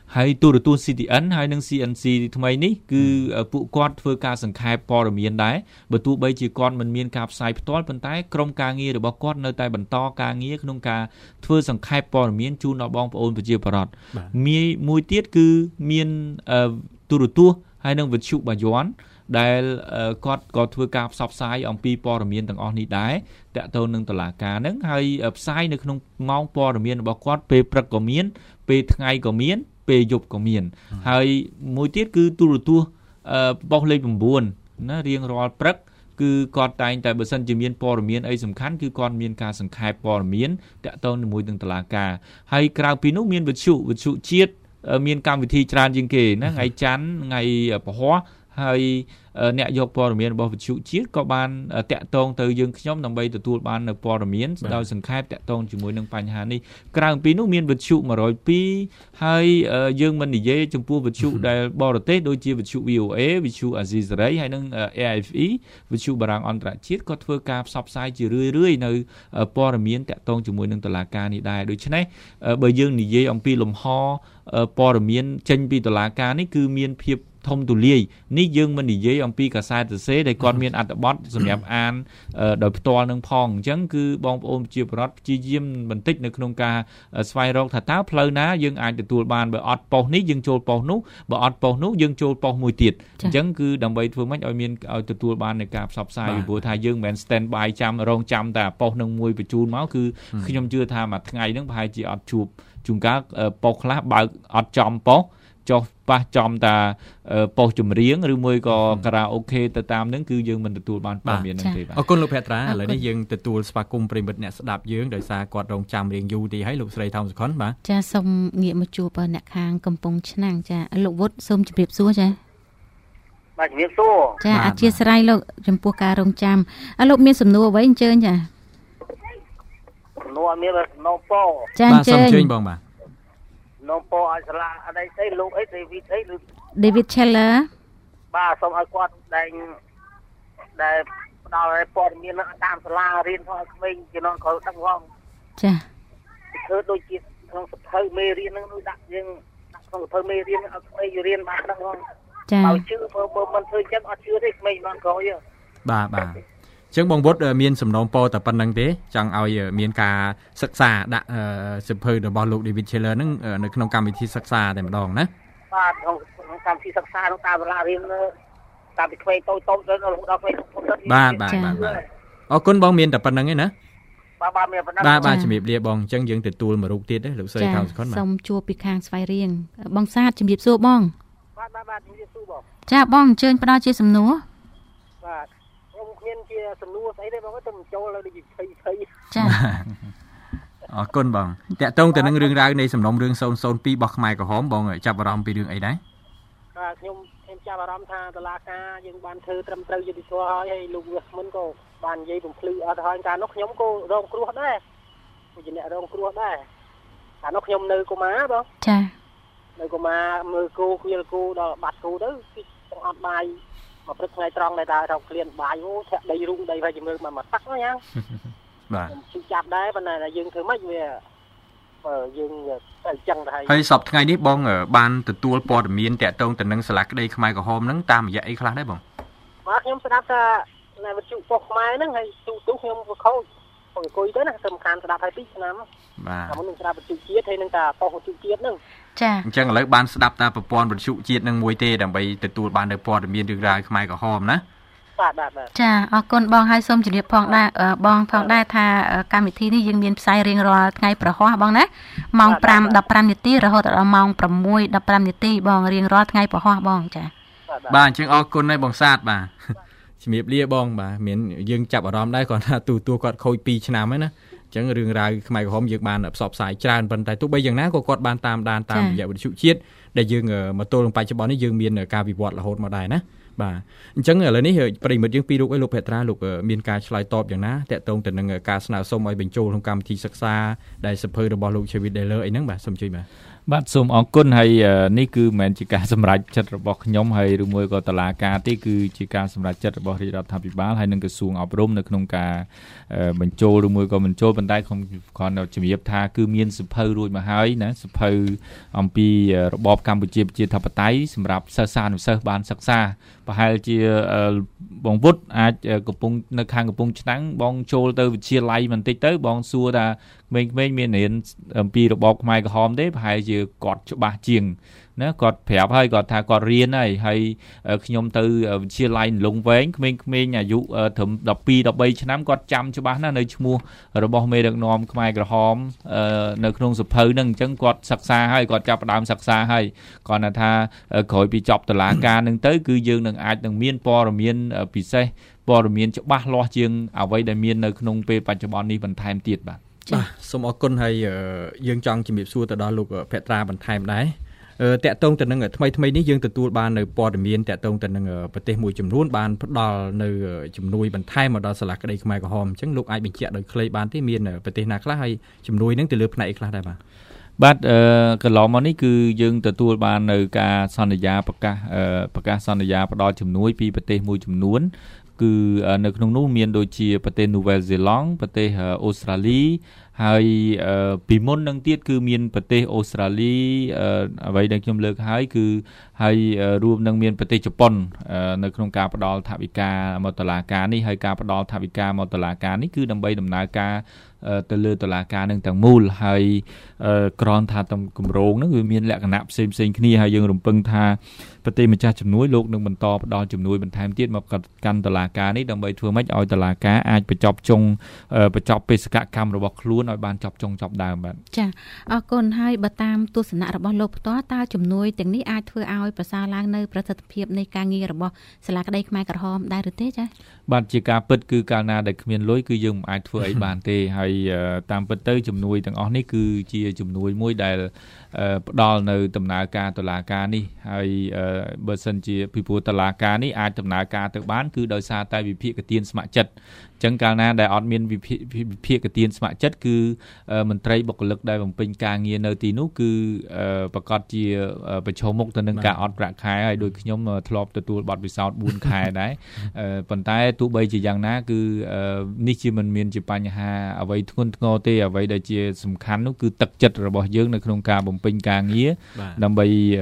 ហើយទូរទស្សន៍ CTN ហើយនិង CNC ថ្មីនេះគឺពួកគាត់ធ្វើការសង្ខេបព័ត៌មានដែរបើទោះបីជាគាត់មិនមានការផ្សាយផ្ទាល់ប៉ុន្តែក្រុមការងាររបស់គាត់នៅតែបន្តការងារក្នុងការធ្វើសង្ខេបព័ត៌មានជូនដល់បងប្អូនប្រជាពលរដ្ឋមួយទៀតគឺមានទូរទស្សន៍ហើយនិងវិទ្យុបាយ័នដែលគាត់ក៏ធ្វើការផ្សព្វផ្សាយអំពីព័ត៌មានទាំងអស់នេះដែរតាក់ទងនឹងតុលាការហ្នឹងហើយផ្សាយនៅក្នុងម៉ោងព័ត៌មានរបស់គាត់ពេលព្រឹកក៏មានពេលថ្ងៃក៏មានពេលយប់ក៏មានហើយមួយទៀតគឺទូរទស្សន៍ប៉ុស្តិ៍លេខ9ណារៀងរាល់ព្រឹកគឺគាត់តែងតែបើសិនជាមានព័ត៌មានអីសំខាន់គឺគាត់មានការសង្ខេបព័ត៌មានតាក់ទងជាមួយនឹងតុលាការហើយក្រៅពីនោះមានវិទ្យុជាតិមានកម្មវិធីច្រើនជាងគេណាថ្ងៃច័ន្ទថ្ងៃពហុហើយអ្នកយកព័ត៌មានរបស់វិទ្យុជាតិក៏បានតាក់ទងទៅយើងខ្ញុំដើម្បីទទួលបាននៅព័ត៌មានដោយសង្ខេបតាក់ទងជាមួយនឹងបញ្ហានេះក្រៅពីនោះមានវិទ្យុ102ហើយយើងមិននិយាយចំពោះវិទ្យុដែលបរទេសដូចជាវិទ្យុ VOA វិទ្យុអាស៊ីសេរីហើយនិង AFE វិទ្យុបារាំងអន្តរជាតិក៏ធ្វើការផ្សព្វផ្សាយជារឿយៗនៅព័ត៌មានតាក់ទងជាមួយនឹងតុលាការនេះដែរដូច្នេះបើយើងនិយាយអំពីលំហព័ត៌មានចេញពីតុលាការនេះគឺមានភាពធំទូលាយនេះយើងមិននិយាយអំពីកាសែតសរសេរដែលគាត់មានអត្ថបទសម្រាប់អានដោយផ្ទាល់នឹងផងអញ្ចឹងគឺបងប្អូនជាប្រដ្ឋព្យាយាមបន្តិចនៅក្នុងការស្វែងរកថាតើផ្លូវណាយើងអាចទទួលបានបើអត់ប៉ុស្តិ៍នេះយើងចូលប៉ុស្តិ៍នោះបើអត់ប៉ុស្តិ៍នោះយើងចូលប៉ុស្តិ៍មួយទៀតអញ្ចឹងគឺដើម្បីធ្វើម៉េចឲ្យមានឲ្យទទួលបាននៃការផ្សព្វផ្សាយពីព្រោះថាយើងមិនមែន stand by រងចាំតែប៉ុស្តិ៍នឹងមួយបញ្ជូនមកគឺខ្ញុំជឿថាមួយថ្ងៃហ្នឹងប្រហែលជាអត់ជួបជួនកាលប៉ុស្តិ៍ខ្លះបើកអត់ចំប៉ុស្តិ៍ចុះប៉ះចំតាប៉ុស្តិ៍ចម្រៀងឬមួយក៏ការ៉ាអូខេទៅតាមហ្នឹងគឺយើងមិនទទួលបានព័ត៌មានហ្នឹងទេបាទអរគុណលោកភត្រាឥឡូវនេះយើងទទួលស្វាគមន៍ប្រិមិត្តអ្នកស្ដាប់យើងដោយសារគាត់រងចាំរៀងយូរទីហើយលោកស្រីថោមសុខុនបាទចាសូមងាកមកជួបអ្នកខាងកំពង់ឆ្នាំងចាលោកវុតសូមជម្រាបសួរចាបាទជម្រាបសួរចាអធិស្ឋានលោកចំពោះការរងចាំលោកមានសំណួរអ្វីអញ្ជើញចាសំណួរមានសំណួរពោចាអញ្ជើញបងបាទនំពោឲ្យសាលាអីស្អីលោកអី David Scheller បាទសូមឲ្យគាត់ដែលផ្ដល់ព័ត៌មានតាមសាលារៀនផងឲ្យក្មេងជំនាន់ក្រោយដឹងផងចាធ្វើដូចជាក្នុងសភៅមេរៀនហ្នឹងដាក់យើងដាក់ក្នុងសភៅមេរៀនឲ្យក្មេងរៀនបានដឹងផងចាឲ្យជឿបើមិនធ្វើចឹងអត់ជឿទេក្មេងជំនាន់ក្រោយបាទចឹងបងវុតមានសំណូមពរតែប៉ុណ្្នឹងទេចង់ឲ្យមានការសិក្សាដាក់សិភៅរបស់លោក David Scheller ហ្នឹងនៅក្នុងកម្មវិធីសិក្សាតែម្ដងណាបាទក្នុងកម្មវិធីសិក្សាក្នុងតាមសាលារៀនតាមពីក្មេងតូចទៅរហូតដល់ក្មេងធំបាទអរគុណបងមានតែប៉ុណ្្នឹងឯណាបាទមានប៉ុណ្ណឹងបាទជំរាបលាបងអញ្ចឹងយើងទទួលមួយរូបទៀតលោកស្រីថោមសុខុនបាទសូមជួបពីខាងស្វាយរៀងបងសាទជំរាបសួរបងបាទជំរាបសួរបងចាបងអញ្ជើញផ្ដល់ជាសំណួរបាទខ្ញុំជាសំណួរស្អីទេបងទៅមិនចូលលើដូចភ័យចាអរគុណបងតាក់ទងទៅនឹងរឿងរ៉ាវនៃសំណុំរឿង002របស់ខ្មែរក្រហមបងចាប់អារម្មណ៍ពីរឿងអីដែរបាទខ្ញុំចាប់អារម្មណ៍ថាតុលាការយើងបានធ្វើត្រឹមត្រូវយុត្តិធម៌ហើយលោកវាគ្មិនក៏បាននិយាយបំភ្លឺអត់ហើយកាលនោះខ្ញុំក៏រងគ្រោះដែរជាអ្នករងគ្រោះដែរកាលនោះខ្ញុំនៅកុមារបងចានៅកុមារមើលគោខ្វៀលគោដល់បាត់គោទៅគឺអត់បាយមកព្រឹកថ្ងៃត្រង់ដែរតើរកក្លៀនបាយអូធាក់ដីរុំដីហើយជំនឿមកទឹកហ្នឹងយ៉ាងបាទខ្ញុំចាប់ដែរប៉ុន្តែយើងធ្វើម៉េចវាយើងទៅចឹងទៅហើយសពថ្ងៃនេះបងបានទទួលព័ត៌មានតាក់ទងទៅនឹងសាលាក្តីខ្មែរក្រហមហ្នឹងតាមរយៈអីខ្លះដែរបងបាទខ្ញុំស្ដាប់ថានៅវិទ្យុប៉ុស្តិ៍ខ្មែរហ្នឹងហើយទូខ្ញុំក៏ខូចអង្គុយទៅណាសំខាន់ស្ដាប់ហើយ2ឆ្នាំបាទតែមុននឹងស្ដាប់វិទ្យុជាតិហើយនឹងតាប៉ុស្តិ៍វិទ្យុជាតិហ្នឹងចាអញ្ចឹងឥឡូវបានស្ដាប់តាប្រព័ន្ធវិទ្យុជាតិនឹងមួយទេដើម្បីទទួលបាននៅព័ត៌មានរឿងរ៉ាវខ្មែរក្រហមណាបាទចាអរគុណបងហើយសូមជម្រាបផងដែរបងផងដែរថាកម្មវិធីនេះយើងមានផ្សាយរៀងរាល់ថ្ងៃប្រហោះបងណាម៉ោង 5:15 នាទីរហូតដល់ម៉ោង 6:15 នាទីបងរៀងរាល់ថ្ងៃប្រហោះបងចាបាទអញ្ចឹងអរគុណហើយបងសាទបាទជំរាបលាបងបាទមានយើងចាប់អារម្មណ៍ដែរគាត់ថាទូគាត់ខូច2ឆ្នាំហើយណាអញ្ចឹងរឿងរ៉ាវខ្មែរក្រហមយើងបានផ្សព្វផ្សាយច្រើនប៉ុន្តែទោះបីយ៉ាងណាក៏គាត់បានតាមដានតាមរយៈវិទ្យុជាតិដែលយើងមកទល់នឹងបច្ចុប្បន្ននេះយើងមានការវិវត្តរហូតមកដែរណាបាទអញ្ចឹងឥឡូវនេះប្រិមិត្តយើងពីររូបឯលោកភត្រាលោកមានការឆ្លើយតបយ៉ាងណាតាក់ទងទៅនឹងការស្នើសុំឲ្យបញ្ចូលក្នុងកម្មវិធីសិក្សាដែលសិភៅរបស់លោក David Scheller អីហ្នឹងបាទសូមជួយបាទបាទសូមអរគុណហើយនេះគឺមិនមែនជាការសម្រេចចិត្តរបស់ខ្ញុំហើយឬមួយក៏តុលាការទេគឺជាការសម្រេចចិត្តរបស់រាជរដ្ឋាភិបាលហើយនិងក្រសួងអប់រំនៅក្នុងការបញ្ចូលឬមួយក៏បញ្ចូលប៉ុន្តែខ្ញុំគ្រាន់តែជំរាបថាគឺមានសិភៅរួចមកហើយណាសិភៅអំពីរបបកម្ពុជាប្រជាធិបតេយ្យសម្រាប់សិស្សានុសិស្សបានសិក្សាប្រហែលជាបងវុឌ្ឍអាចកំពុងនៅខាងកំពុងឆ្នាំងបងចូលទៅវិទ្យាល័យបន្តិចទៅបងសួរថាក្មេងៗមានរៀនអំពីរបបខ្មែរក្រហមទេប្រហែលជាគាត់ច្បាស់ជាងណាគាត់ប្រាប់ហើយគាត់ថាគាត់រៀនហើយខ្ញុំទៅវិទ្យាល័យលងវែងក្មេងៗអាយុត្រឹម12 13ឆ្នាំគាត់ចាំច្បាស់ណាស់នៅឈ្មោះរបស់មេដឹកនាំខ្មែរក្រហមនៅក្នុងសភៅហ្នឹងអញ្ចឹងគាត់សិក្សាហើយគាត់ចាប់ផ្ដើមសិក្សាហើយគាត់ថាក្រោយពីចប់តុលាការហ្នឹងទៅគឺយើងនឹងអាចនឹងមានព័ត៌មានពិសេសព័ត៌មានច្បាស់លាស់ជាងអ្វីដែលមាននៅក្នុងពេលបច្ចុប្បន្ននេះបន្ថែមទៀតបាទសូមអរគុណហើយយើងចង់ជំរាបសួរទៅដល់លោកភត្រាបន្ថែមដែរតាក់ទងទៅនឹងថ្មីនេះយើងទទួលបាននៅព័ត៌មានតាក់ទងទៅនឹងប្រទេសមួយចំនួនបានផ្ដល់នៅជំនួយបន្ថែមមកដល់សាលាក្តីខ្មែរក្រហមអញ្ចឹងលោកអាចបញ្ជាក់ដោយខ្លីបានទេមានប្រទេសណាខ្លះហើយជំនួយនឹងទៅលើផ្នែកខ្លះដែរបាទកន្លងមកនេះគឺយើងទទួលបាននៅការសន្យាប្រកាសសន្យាផ្ដល់ជំនួយពីប្រទេសមួយចំនួនគឺនៅក្នុងនោះមានដូចជាប្រទេសនូវែលសេឡង់ប្រទេសអូស្ត្រាលីហើយពីមុននឹងទៀតគឺមានប្រទេសអូស្ត្រាលីអ្វីដែលខ្ញុំលើកហើយគឺហើយរួមនឹងមានប្រទេសជប៉ុននៅក្នុងការផ្ដល់ថវិកាមកតុលាការនេះហើយការផ្ដល់ថវិកាមកតុលាការនេះគឺដើម្បីដំណើរការទៅលើតុលាការនឹងទាំងមូលហើយក្រនថាតំគម្រោងហ្នឹងវាមានលក្ខណៈផ្សេងគ្នាហើយយើងរំពឹងថាប្រទេសម្ចាស់ជំនួយលោកនឹងបន្តផ្ដល់ជំនួយបន្ថែមទៀតមកកាន់តុលាការនេះដើម្បីធ្វើម៉េចឲ្យតុលាការអាចបញ្ចប់បេសកកម្មរបស់ខ្លួនឲ្យបានចប់ចុងចប់ដើមបាទចាអរគុណហើយបើតាមទស្សនៈរបស់លោកផ្ទាល់តើជំនួយទាំងនេះអាចធ្វើឲ្យប្រសើរឡើងនៅប្រសិទ្ធភាពនៃការងាររបស់សាលាក្តីខ្មែរក្រហមដែរឬទេចាបាទជាការពិតគឺកាលណាដែលគ្មានលុយគឺយើងមិនអាចធ្វើអីបានទេហើយតាមពិតទៅជំនួយទាំងអស់នេះគឺជាជំនួយមួយដែលផ្ដល់នៅដំណើរការតុលាការនេះហើយបើសិនជាពីព្រោះតុលាការនេះអាចដំណើរការទៅបានគឺដោយសារតែវិភាគទានស្ម័គ្រចិត្តអញ្ចឹងកាលណាដែលអត់មានវិភាគទានស្ម័គ្រចិត្តគឺមន្ត្រីបុគ្គលិកដែលបំពេញការងារនៅទីនោះគឺប្រកាសជាប្រឈមមុខទៅនឹងការអត់ប្រាក់ខែហើយដោយខ្ញុំធ្លាប់ទទួលបទពិសោធន៍4ខែដែរប៉ុន្តែទោះបីជាយ៉ាងណាគឺនេះជាមិនមានជាបញ្ហាអ្វីធ្ងន់ធ្ងរទេអ្វីដែលជាសំខាន់នោះគឺទឹកចិត្តរបស់យើងនៅក្នុងការបំពេញការងារដើម្បី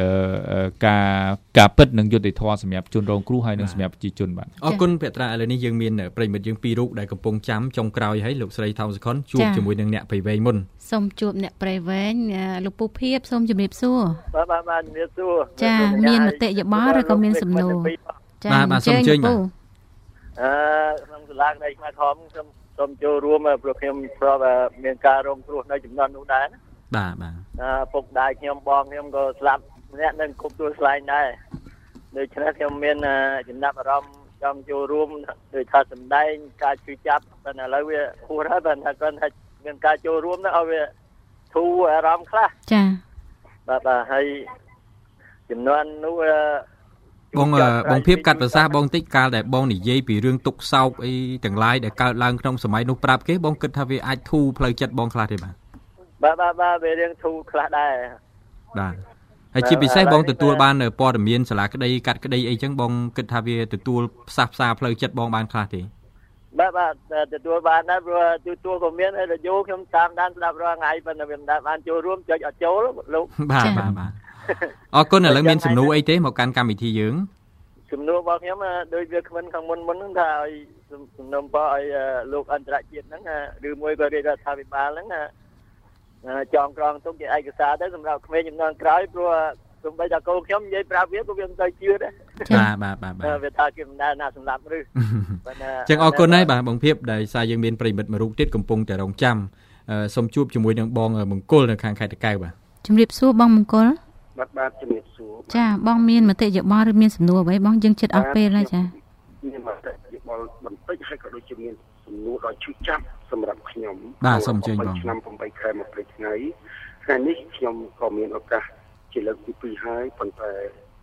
ការពិតនិងយុត្តិធម៌សម្រាប់ជនរងគ្រោះហើយនិងសម្រាប់ប្រជាជនបាទអរគុណភត្រាឥឡូវនេះយើងមានប្រិមិត្តយើង2រូបដែលកំពុងចាំចុងក្រោយហើយលោកស្រីថោមសុខុនជួបជាមួយនឹងអ្នកព្រៃវែងមុនសូមជួបអ្នកព្រៃវែងលោកពូភៀបសូមជម្រាបសួរបាទជំរាបសួរចាមានមតិយោបល់ឬក៏មានសំណួរចាបាទសូមអញ្ជើញបាទក្នុងសាលាក្តីខ្មែរក្រហមខ្ញុំសូមចូលរួមព្រោះខ្ញុំប្រាប់មានការរងគ្រោះនៅចំនួននោះដែរណាបាទពុកដាយខ្ញុំបងខ្ញុំក៏ស្លាប់ម្នាក់នឹងគ្រប់ទួលស្លែងដែរដូច្នេះខ្ញុំមានចំណាប់អារម្មណ៍ចង់ចូលរួមដោយថាសម្ដែងការជួយចាប់តែឥឡូវវាហួសហើយបើថាគាត់ថាមានការចូលរួមទៅឲ្យវាធូរអារម្មណ៍ខ្លះចាបាទហើយចំនួននោះបងភាពកាត់ប្រសាសន៍បងតិចកាលដែលបងនិយាយពីរឿងទុកសោកអីទាំងឡាយដែលកើតឡើងក្នុងសម័យនោះប្រាប់គេបងគិតថាវាអាចធូរផ្លូវចិត្តបងខ្លះទេបាទវារឿងធូរខ្លះដែរបាទហើយជាពិសេសបងទទួលបានព័ត៌មានសាលាក្តីកាត់ក្តីអីចឹងបងគិតថាវាទទួលផ្សះផ្សាផ្លូវចិត្តបងបានខ្លះទេបាទទទួលបានដែរព្រោះទទួលក៏មានហើយរយោខ្ញុំតាមដានស្ដាប់រាល់ថ្ងៃប៉ុន្តែវាមិនបានចូលរួមចុចអត់ចូលលោកបាទអរគុណឥឡូវមានសំណួរអីទេមកកាន់កម្មវិធីយើងសំណួររបស់ខ្ញុំដោយវាគ្មិនខាងមុនហ្នឹងថាឲ្យសំណុំពរឲ្យលោកអន្តរជាតិហ្នឹងឬមួយក៏រាជរដ្ឋាភិបាលហ្នឹងចងក្រងទុកជាឯកសារទៅសម្រាប់ក្មេងចំនួនក្រោយព្រោះសូម្បីតែកូនខ្ញុំនិយាយប្រាប់វាក៏វាមិនទៅជឿដែរបាទវាថាគេមិនដែលណាសម្រាប់ឬចឹងអរគុណហើយបាទបងភាពដែលសារយើងមានប្រិមិត្តមួយរូបទៀតកំពុងតែរងចាំសូមជួបជាមួយនឹងបងមង្គលនៅខាងខេត្តតាកែវបាទជំរាបសួរបងមង្គលបាទជំរាបសួរចាបងមានមតិយោបល់ឬមានសំណួរអ្វីបងយើងជិតអស់ពេលហើយចាមានមតិយោបល់បន្តិចហើយក៏ដូចជាមានសំណួរដ៏ឈឺចាប់សម្រាប់ខ្ញុំបាទសូមអញ្ជើញបងឆ្នាំ8ខែ20ថ្ងៃថ្ងៃនេះខ្ញុំក៏មានឱកាសជាលើកទី2ហើយប៉ុន្តែ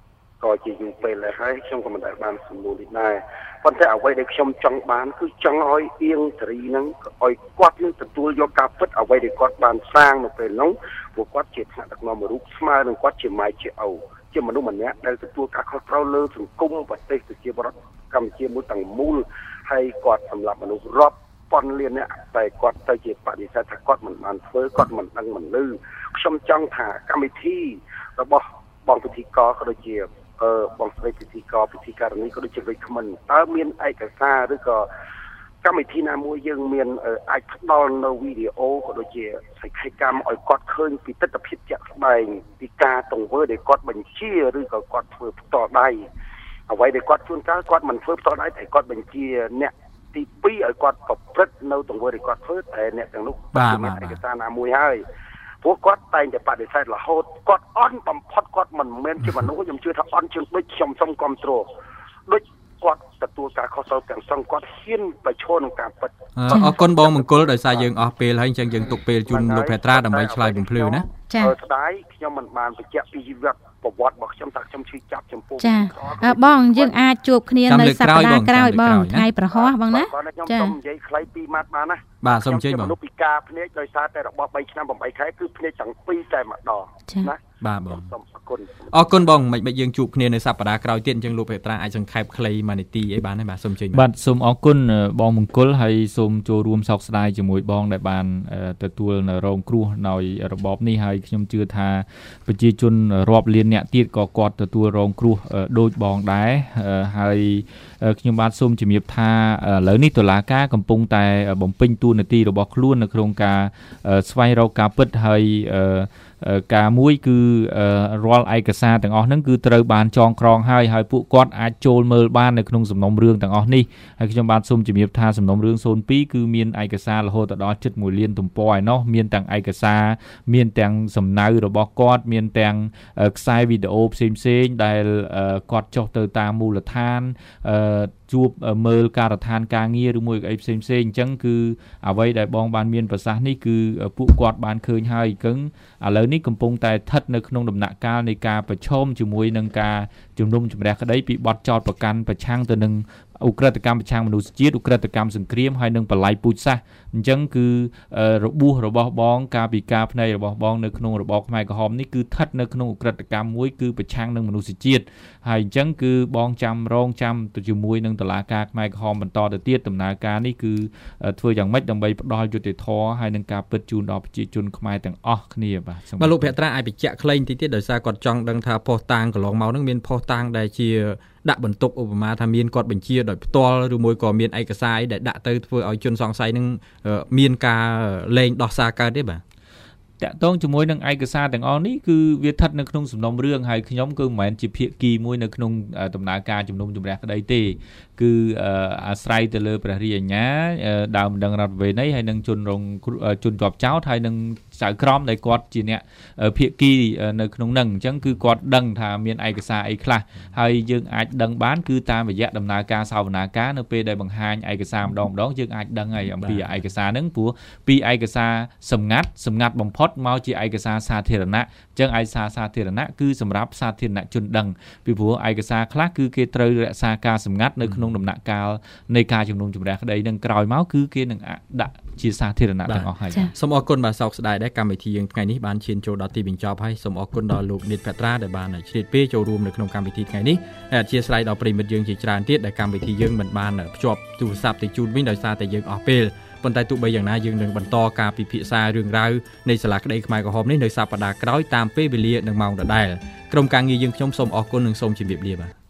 ក៏ជាយូរពេលហើយខ្ញុំក៏មិនដែលបានសំណួរនេះដែរប៉ុន្តែអ្វីដែលខ្ញុំចង់បានគឺចង់ឲ្យអៀងសេរីនឹងឲ្យគាត់នឹងទទួលយកការពិតអ្វីដែលគាត់បានសាងនៅពេលនោះព្រោះគាត់ជាថ្នាក់ដឹកនាំមួយរូបស្មើនឹងគាត់ជាម៉ែជាឪជាមនុស្សម្នាក់ដែលទទួលការខុសត្រូវលើសង្គមប្រទេសប្រជាពលរដ្ឋកម្ពុជាមួយទាំងមូលហើយគាត់សម្រាប់មនុស្សរាប់ពាន់លានអ្នកតែគាត់ទៅជាបដិសេធថាគាត់មិនបានធ្វើគាត់មិនដឹងមិនឮខ្ញុំចង់ថាកម្មវិធីរបស់បងពិធីករក៏ដូចជាបងស្រីពិធីករពិធីការនីក៏ដូចជាវិក្កាមិនតើមានឯកសារឬក៏កម្មវិធីណាមួយយើងមានអាចផ្ដល់នៅវីដេអូក៏ដូចជាសក្ខីកម្មឲ្យគាត់ឃើញពីទស្សនវិជ្ជាជាក់ស្ដែងពីការទង្វើដែលគាត់បញ្ជាឬក៏គាត់ធ្វើផ្ទាល់ដៃអ្វីដែលគាត់ជួនកាលគាត់មិនធ្វើផ្ទាល់ដៃតែគាត់បញ្ជាអ្នកទី2ឲ្យគាត់ប្រព្រឹត្តនៅទង្វើដែលគាត់ធ្វើតែអ្នកទាំងនោះមានឯកសារណាមួយហើយព្រោះគាត់តែងតែបដិសេធរហូតគាត់អន់បំផុតគាត់មិនមែនជាមនុស្សខ្ញុំជឿថាអន់ជាងដូចខ្ញុំសុំគ្រប់គ្រងដូចគាត់ទទួលការខុសត្រូវទាំងសងគាត់ហ៊ានប្រឈមនឹងការពិតអរគុណបងមង្គលដោយសារយើងអស់ពេលហើយអញ្ចឹងយើងទុកពេលជូនលោកភេត្រាដើម្បីឆ្លើយបំភ្លឺណាចា៎ស្ដាយខ្ញុំមិនបានបញ្ជាក់ពីជីវិតប្រវត្តិរបស់ខ្ញុំថាខ្ញុំឈឺចាប់ចំពោះចា៎បងយើងអាចជួបគ្នានៅសប្តាហ៍ក្រោយបងថ្ងៃប្រហោះបងណាចា៎ខ្ញុំសូមនិយាយខ្លី2ម៉ាត់បានណាបាទសូមជើញបងមនុស្សពិការភ្នែកដោយសារតែរបស់3ឆ្នាំ8ខែគឺភ្នែកទាំងពីរតែម្ដងណាបាទបងសូមអរគុណអរគុណបងមិនយើងជួបគ្នានៅសប្តាហ៍ក្រោយទៀតអញ្ចឹងលោកភេត្រាអាចសង្ខេបខ្លីមួយនាទីអីបានទេបាទសូមជើញបាទសូមអរគុណបងមង្គលហើយសូមចូលរួមសោកស្ដាយជាមួយបងដែលបានទទួលនៅរងគ្រោះដោយរបបនេះហើយខ្ញុំជឿថាប្រជាជនរាប់លានអ្នកទៀតក៏គាត់ទទួលរងគ្រោះដូចបងដែរហើយខ្ញុំបាទសូមជំរាបថាឥឡូវនេះតុលាការកំពុងតែបំពេញតួនាទីរបស់ខ្លួននៅក្នុងការស្វែងរកការពិតហើយការមួយគឺរាល់ឯកសារទាំងអស់ហ្នឹងគឺត្រូវបានចងក្រងហើយពួកគាត់អាចចូលមើលបាននៅក្នុងសំណុំរឿងទាំងអស់នេះហើយខ្ញុំបាទសូមជំរាបថាសំណុំរឿង02គឺមានឯកសាររហូតដល់7.1លានទំព័រឯណោះមានទាំងឯកសារមានទាំងសំណៅរបស់គាត់មានទាំងខ្សែវីដេអូផ្សេងដែលគាត់ចុះទៅតាមមូលដ្ឋានជួបមើលការដ្ឋានការងារឬមួយអីផ្សេងអញ្ចឹងគឺអ្វីដែលបងបានមានប្រសាសន៍នេះគឺពួកគាត់បានឃើញហើយឥឡូវនេះកំពុងតែស្ថិតនៅក្នុងដំណាក់កាលនៃការប្រឈមជាមួយនឹងការជំនុំជម្រះក្តីពីបទចោទប្រកាន់ប្រឆាំងទៅនឹងឧក្រិដ្ឋកម្មប្រឆាំងមនុស្សជាតិឧក្រិដ្ឋកម្មសង្គ្រាមហើយនឹងបល្ល័យពូជសាសន៍អញ្ចឹងគឺរបួសរបស់បងការពិការភ្នែករបស់បងនៅក្នុងរបបខ្មែរក្រហមនេះគឺស្ថិតនៅក្នុងឧក្រិដ្ឋកម្មមួយគឺប្រឆាំងនឹងមនុស្សជាតិហើយអញ្ចឹងគឺបងចាំទៅជាមួយនឹងតុលាការខ្មែរក្រហមបន្តទៅទៀតដំណើរការនេះគឺធ្វើយ៉ាងម៉េចដើម្បីផ្ដល់យុត្តិធម៌ហើយនឹងការពិតជូនដល់ប្រជាជនខ្មែរទាំងអស់គ្នាបាទលោកភក្ត្រាអាចបញ្ជាក់ខ្លីបន្តិចទៀតដោយសារគាត់ចង់ដឹងថាផុសតាងកន្លងមកនឹងមានផុសតាងដែលជាដាក់បន្ទុកឧបមាថាមានគាត់បញ្ជាដោយផ្ទាល់ឬមួយក៏មានឯកសារអីដែលដាក់ទៅធ្វើឲ្យជនសង្ស័យនឹងមានការលែងដោះសារកើតទេបាទតាក់ទងជាមួយនឹងឯកសារទាំងអស់នេះគឺវាស្ថិតនៅក្នុងសំណុំរឿងហើយខ្ញុំគឺមិនមែនជាភាគីមួយនៅក្នុងដំណើរការជំនុំជម្រះក្តីទេគឺអាស្រ័យទៅលើព្រះរាជអាជ្ញាដើមដឹងរដ្ឋវេណីហើយនឹងជនជាប់ចោទហើយនឹងចៅក្រមដែលគាត់ជាអ្នកភាគីនៅក្នុងនឹងអញ្ចឹងគឺគាត់ដឹងថាមានឯកសារអីខ្លះហើយយើងអាចដឹងបានគឺតាមរយៈដំណើរការសវនាការនៅពេលដែលបង្ហាញឯកសារម្ដងយើងអាចដឹងហើយអំពីឯកសារហ្នឹងព្រោះពីឯកសារសម្ងាត់បំផុតមកជាឯកសារសាធារណៈអញ្ចឹងឯកសារសាធារណៈគឺសម្រាប់សាធារណជនដឹងពីព្រោះឯកសារខ្លះគឺគេត្រូវរក្សាការសម្ងាត់នៅក្នុងដំណាក់កាលនៃការជំនុំជម្រះក្តីនឹងក្រោយមកគឺគេនឹងដាក់ជាសាធារណៈទាំងអស់ហើយសូមអរគុណបាទសោកស្ដាយដែរកម្មវិធីយើងថ្ងៃនេះបានឈានចូលដល់ទីបញ្ចប់ហើយសូមអរគុណដល់លោកនិតភត្រាដែលបានឆ្លៀតពេលចូលរួមនៅក្នុងកម្មវិធីថ្ងៃនេះហើយអធិស្ឋានដល់ប្រិមិត្តយើងជាច្រើនទៀតដែលកម្មវិធីយើងមិនបានភ្ជាប់ទូរស័ព្ទទៅជូនវិញដោយសារតែយើងអស់ពេលប៉ុន្តែទោះបីយ៉ាងណាយើងនឹងបន្តការពិភាក្សារឿងរ៉ាវនៃសាលាក្តីខ្មែរក្រហមនេះនៅសប្តាហ៍ក្រោយតាមពេលវេលានិងម៉ោងដដែលក្រុមការងារយើងខ្ញុំសូមអរគុណនិងសូមជម្រាបលាបាទ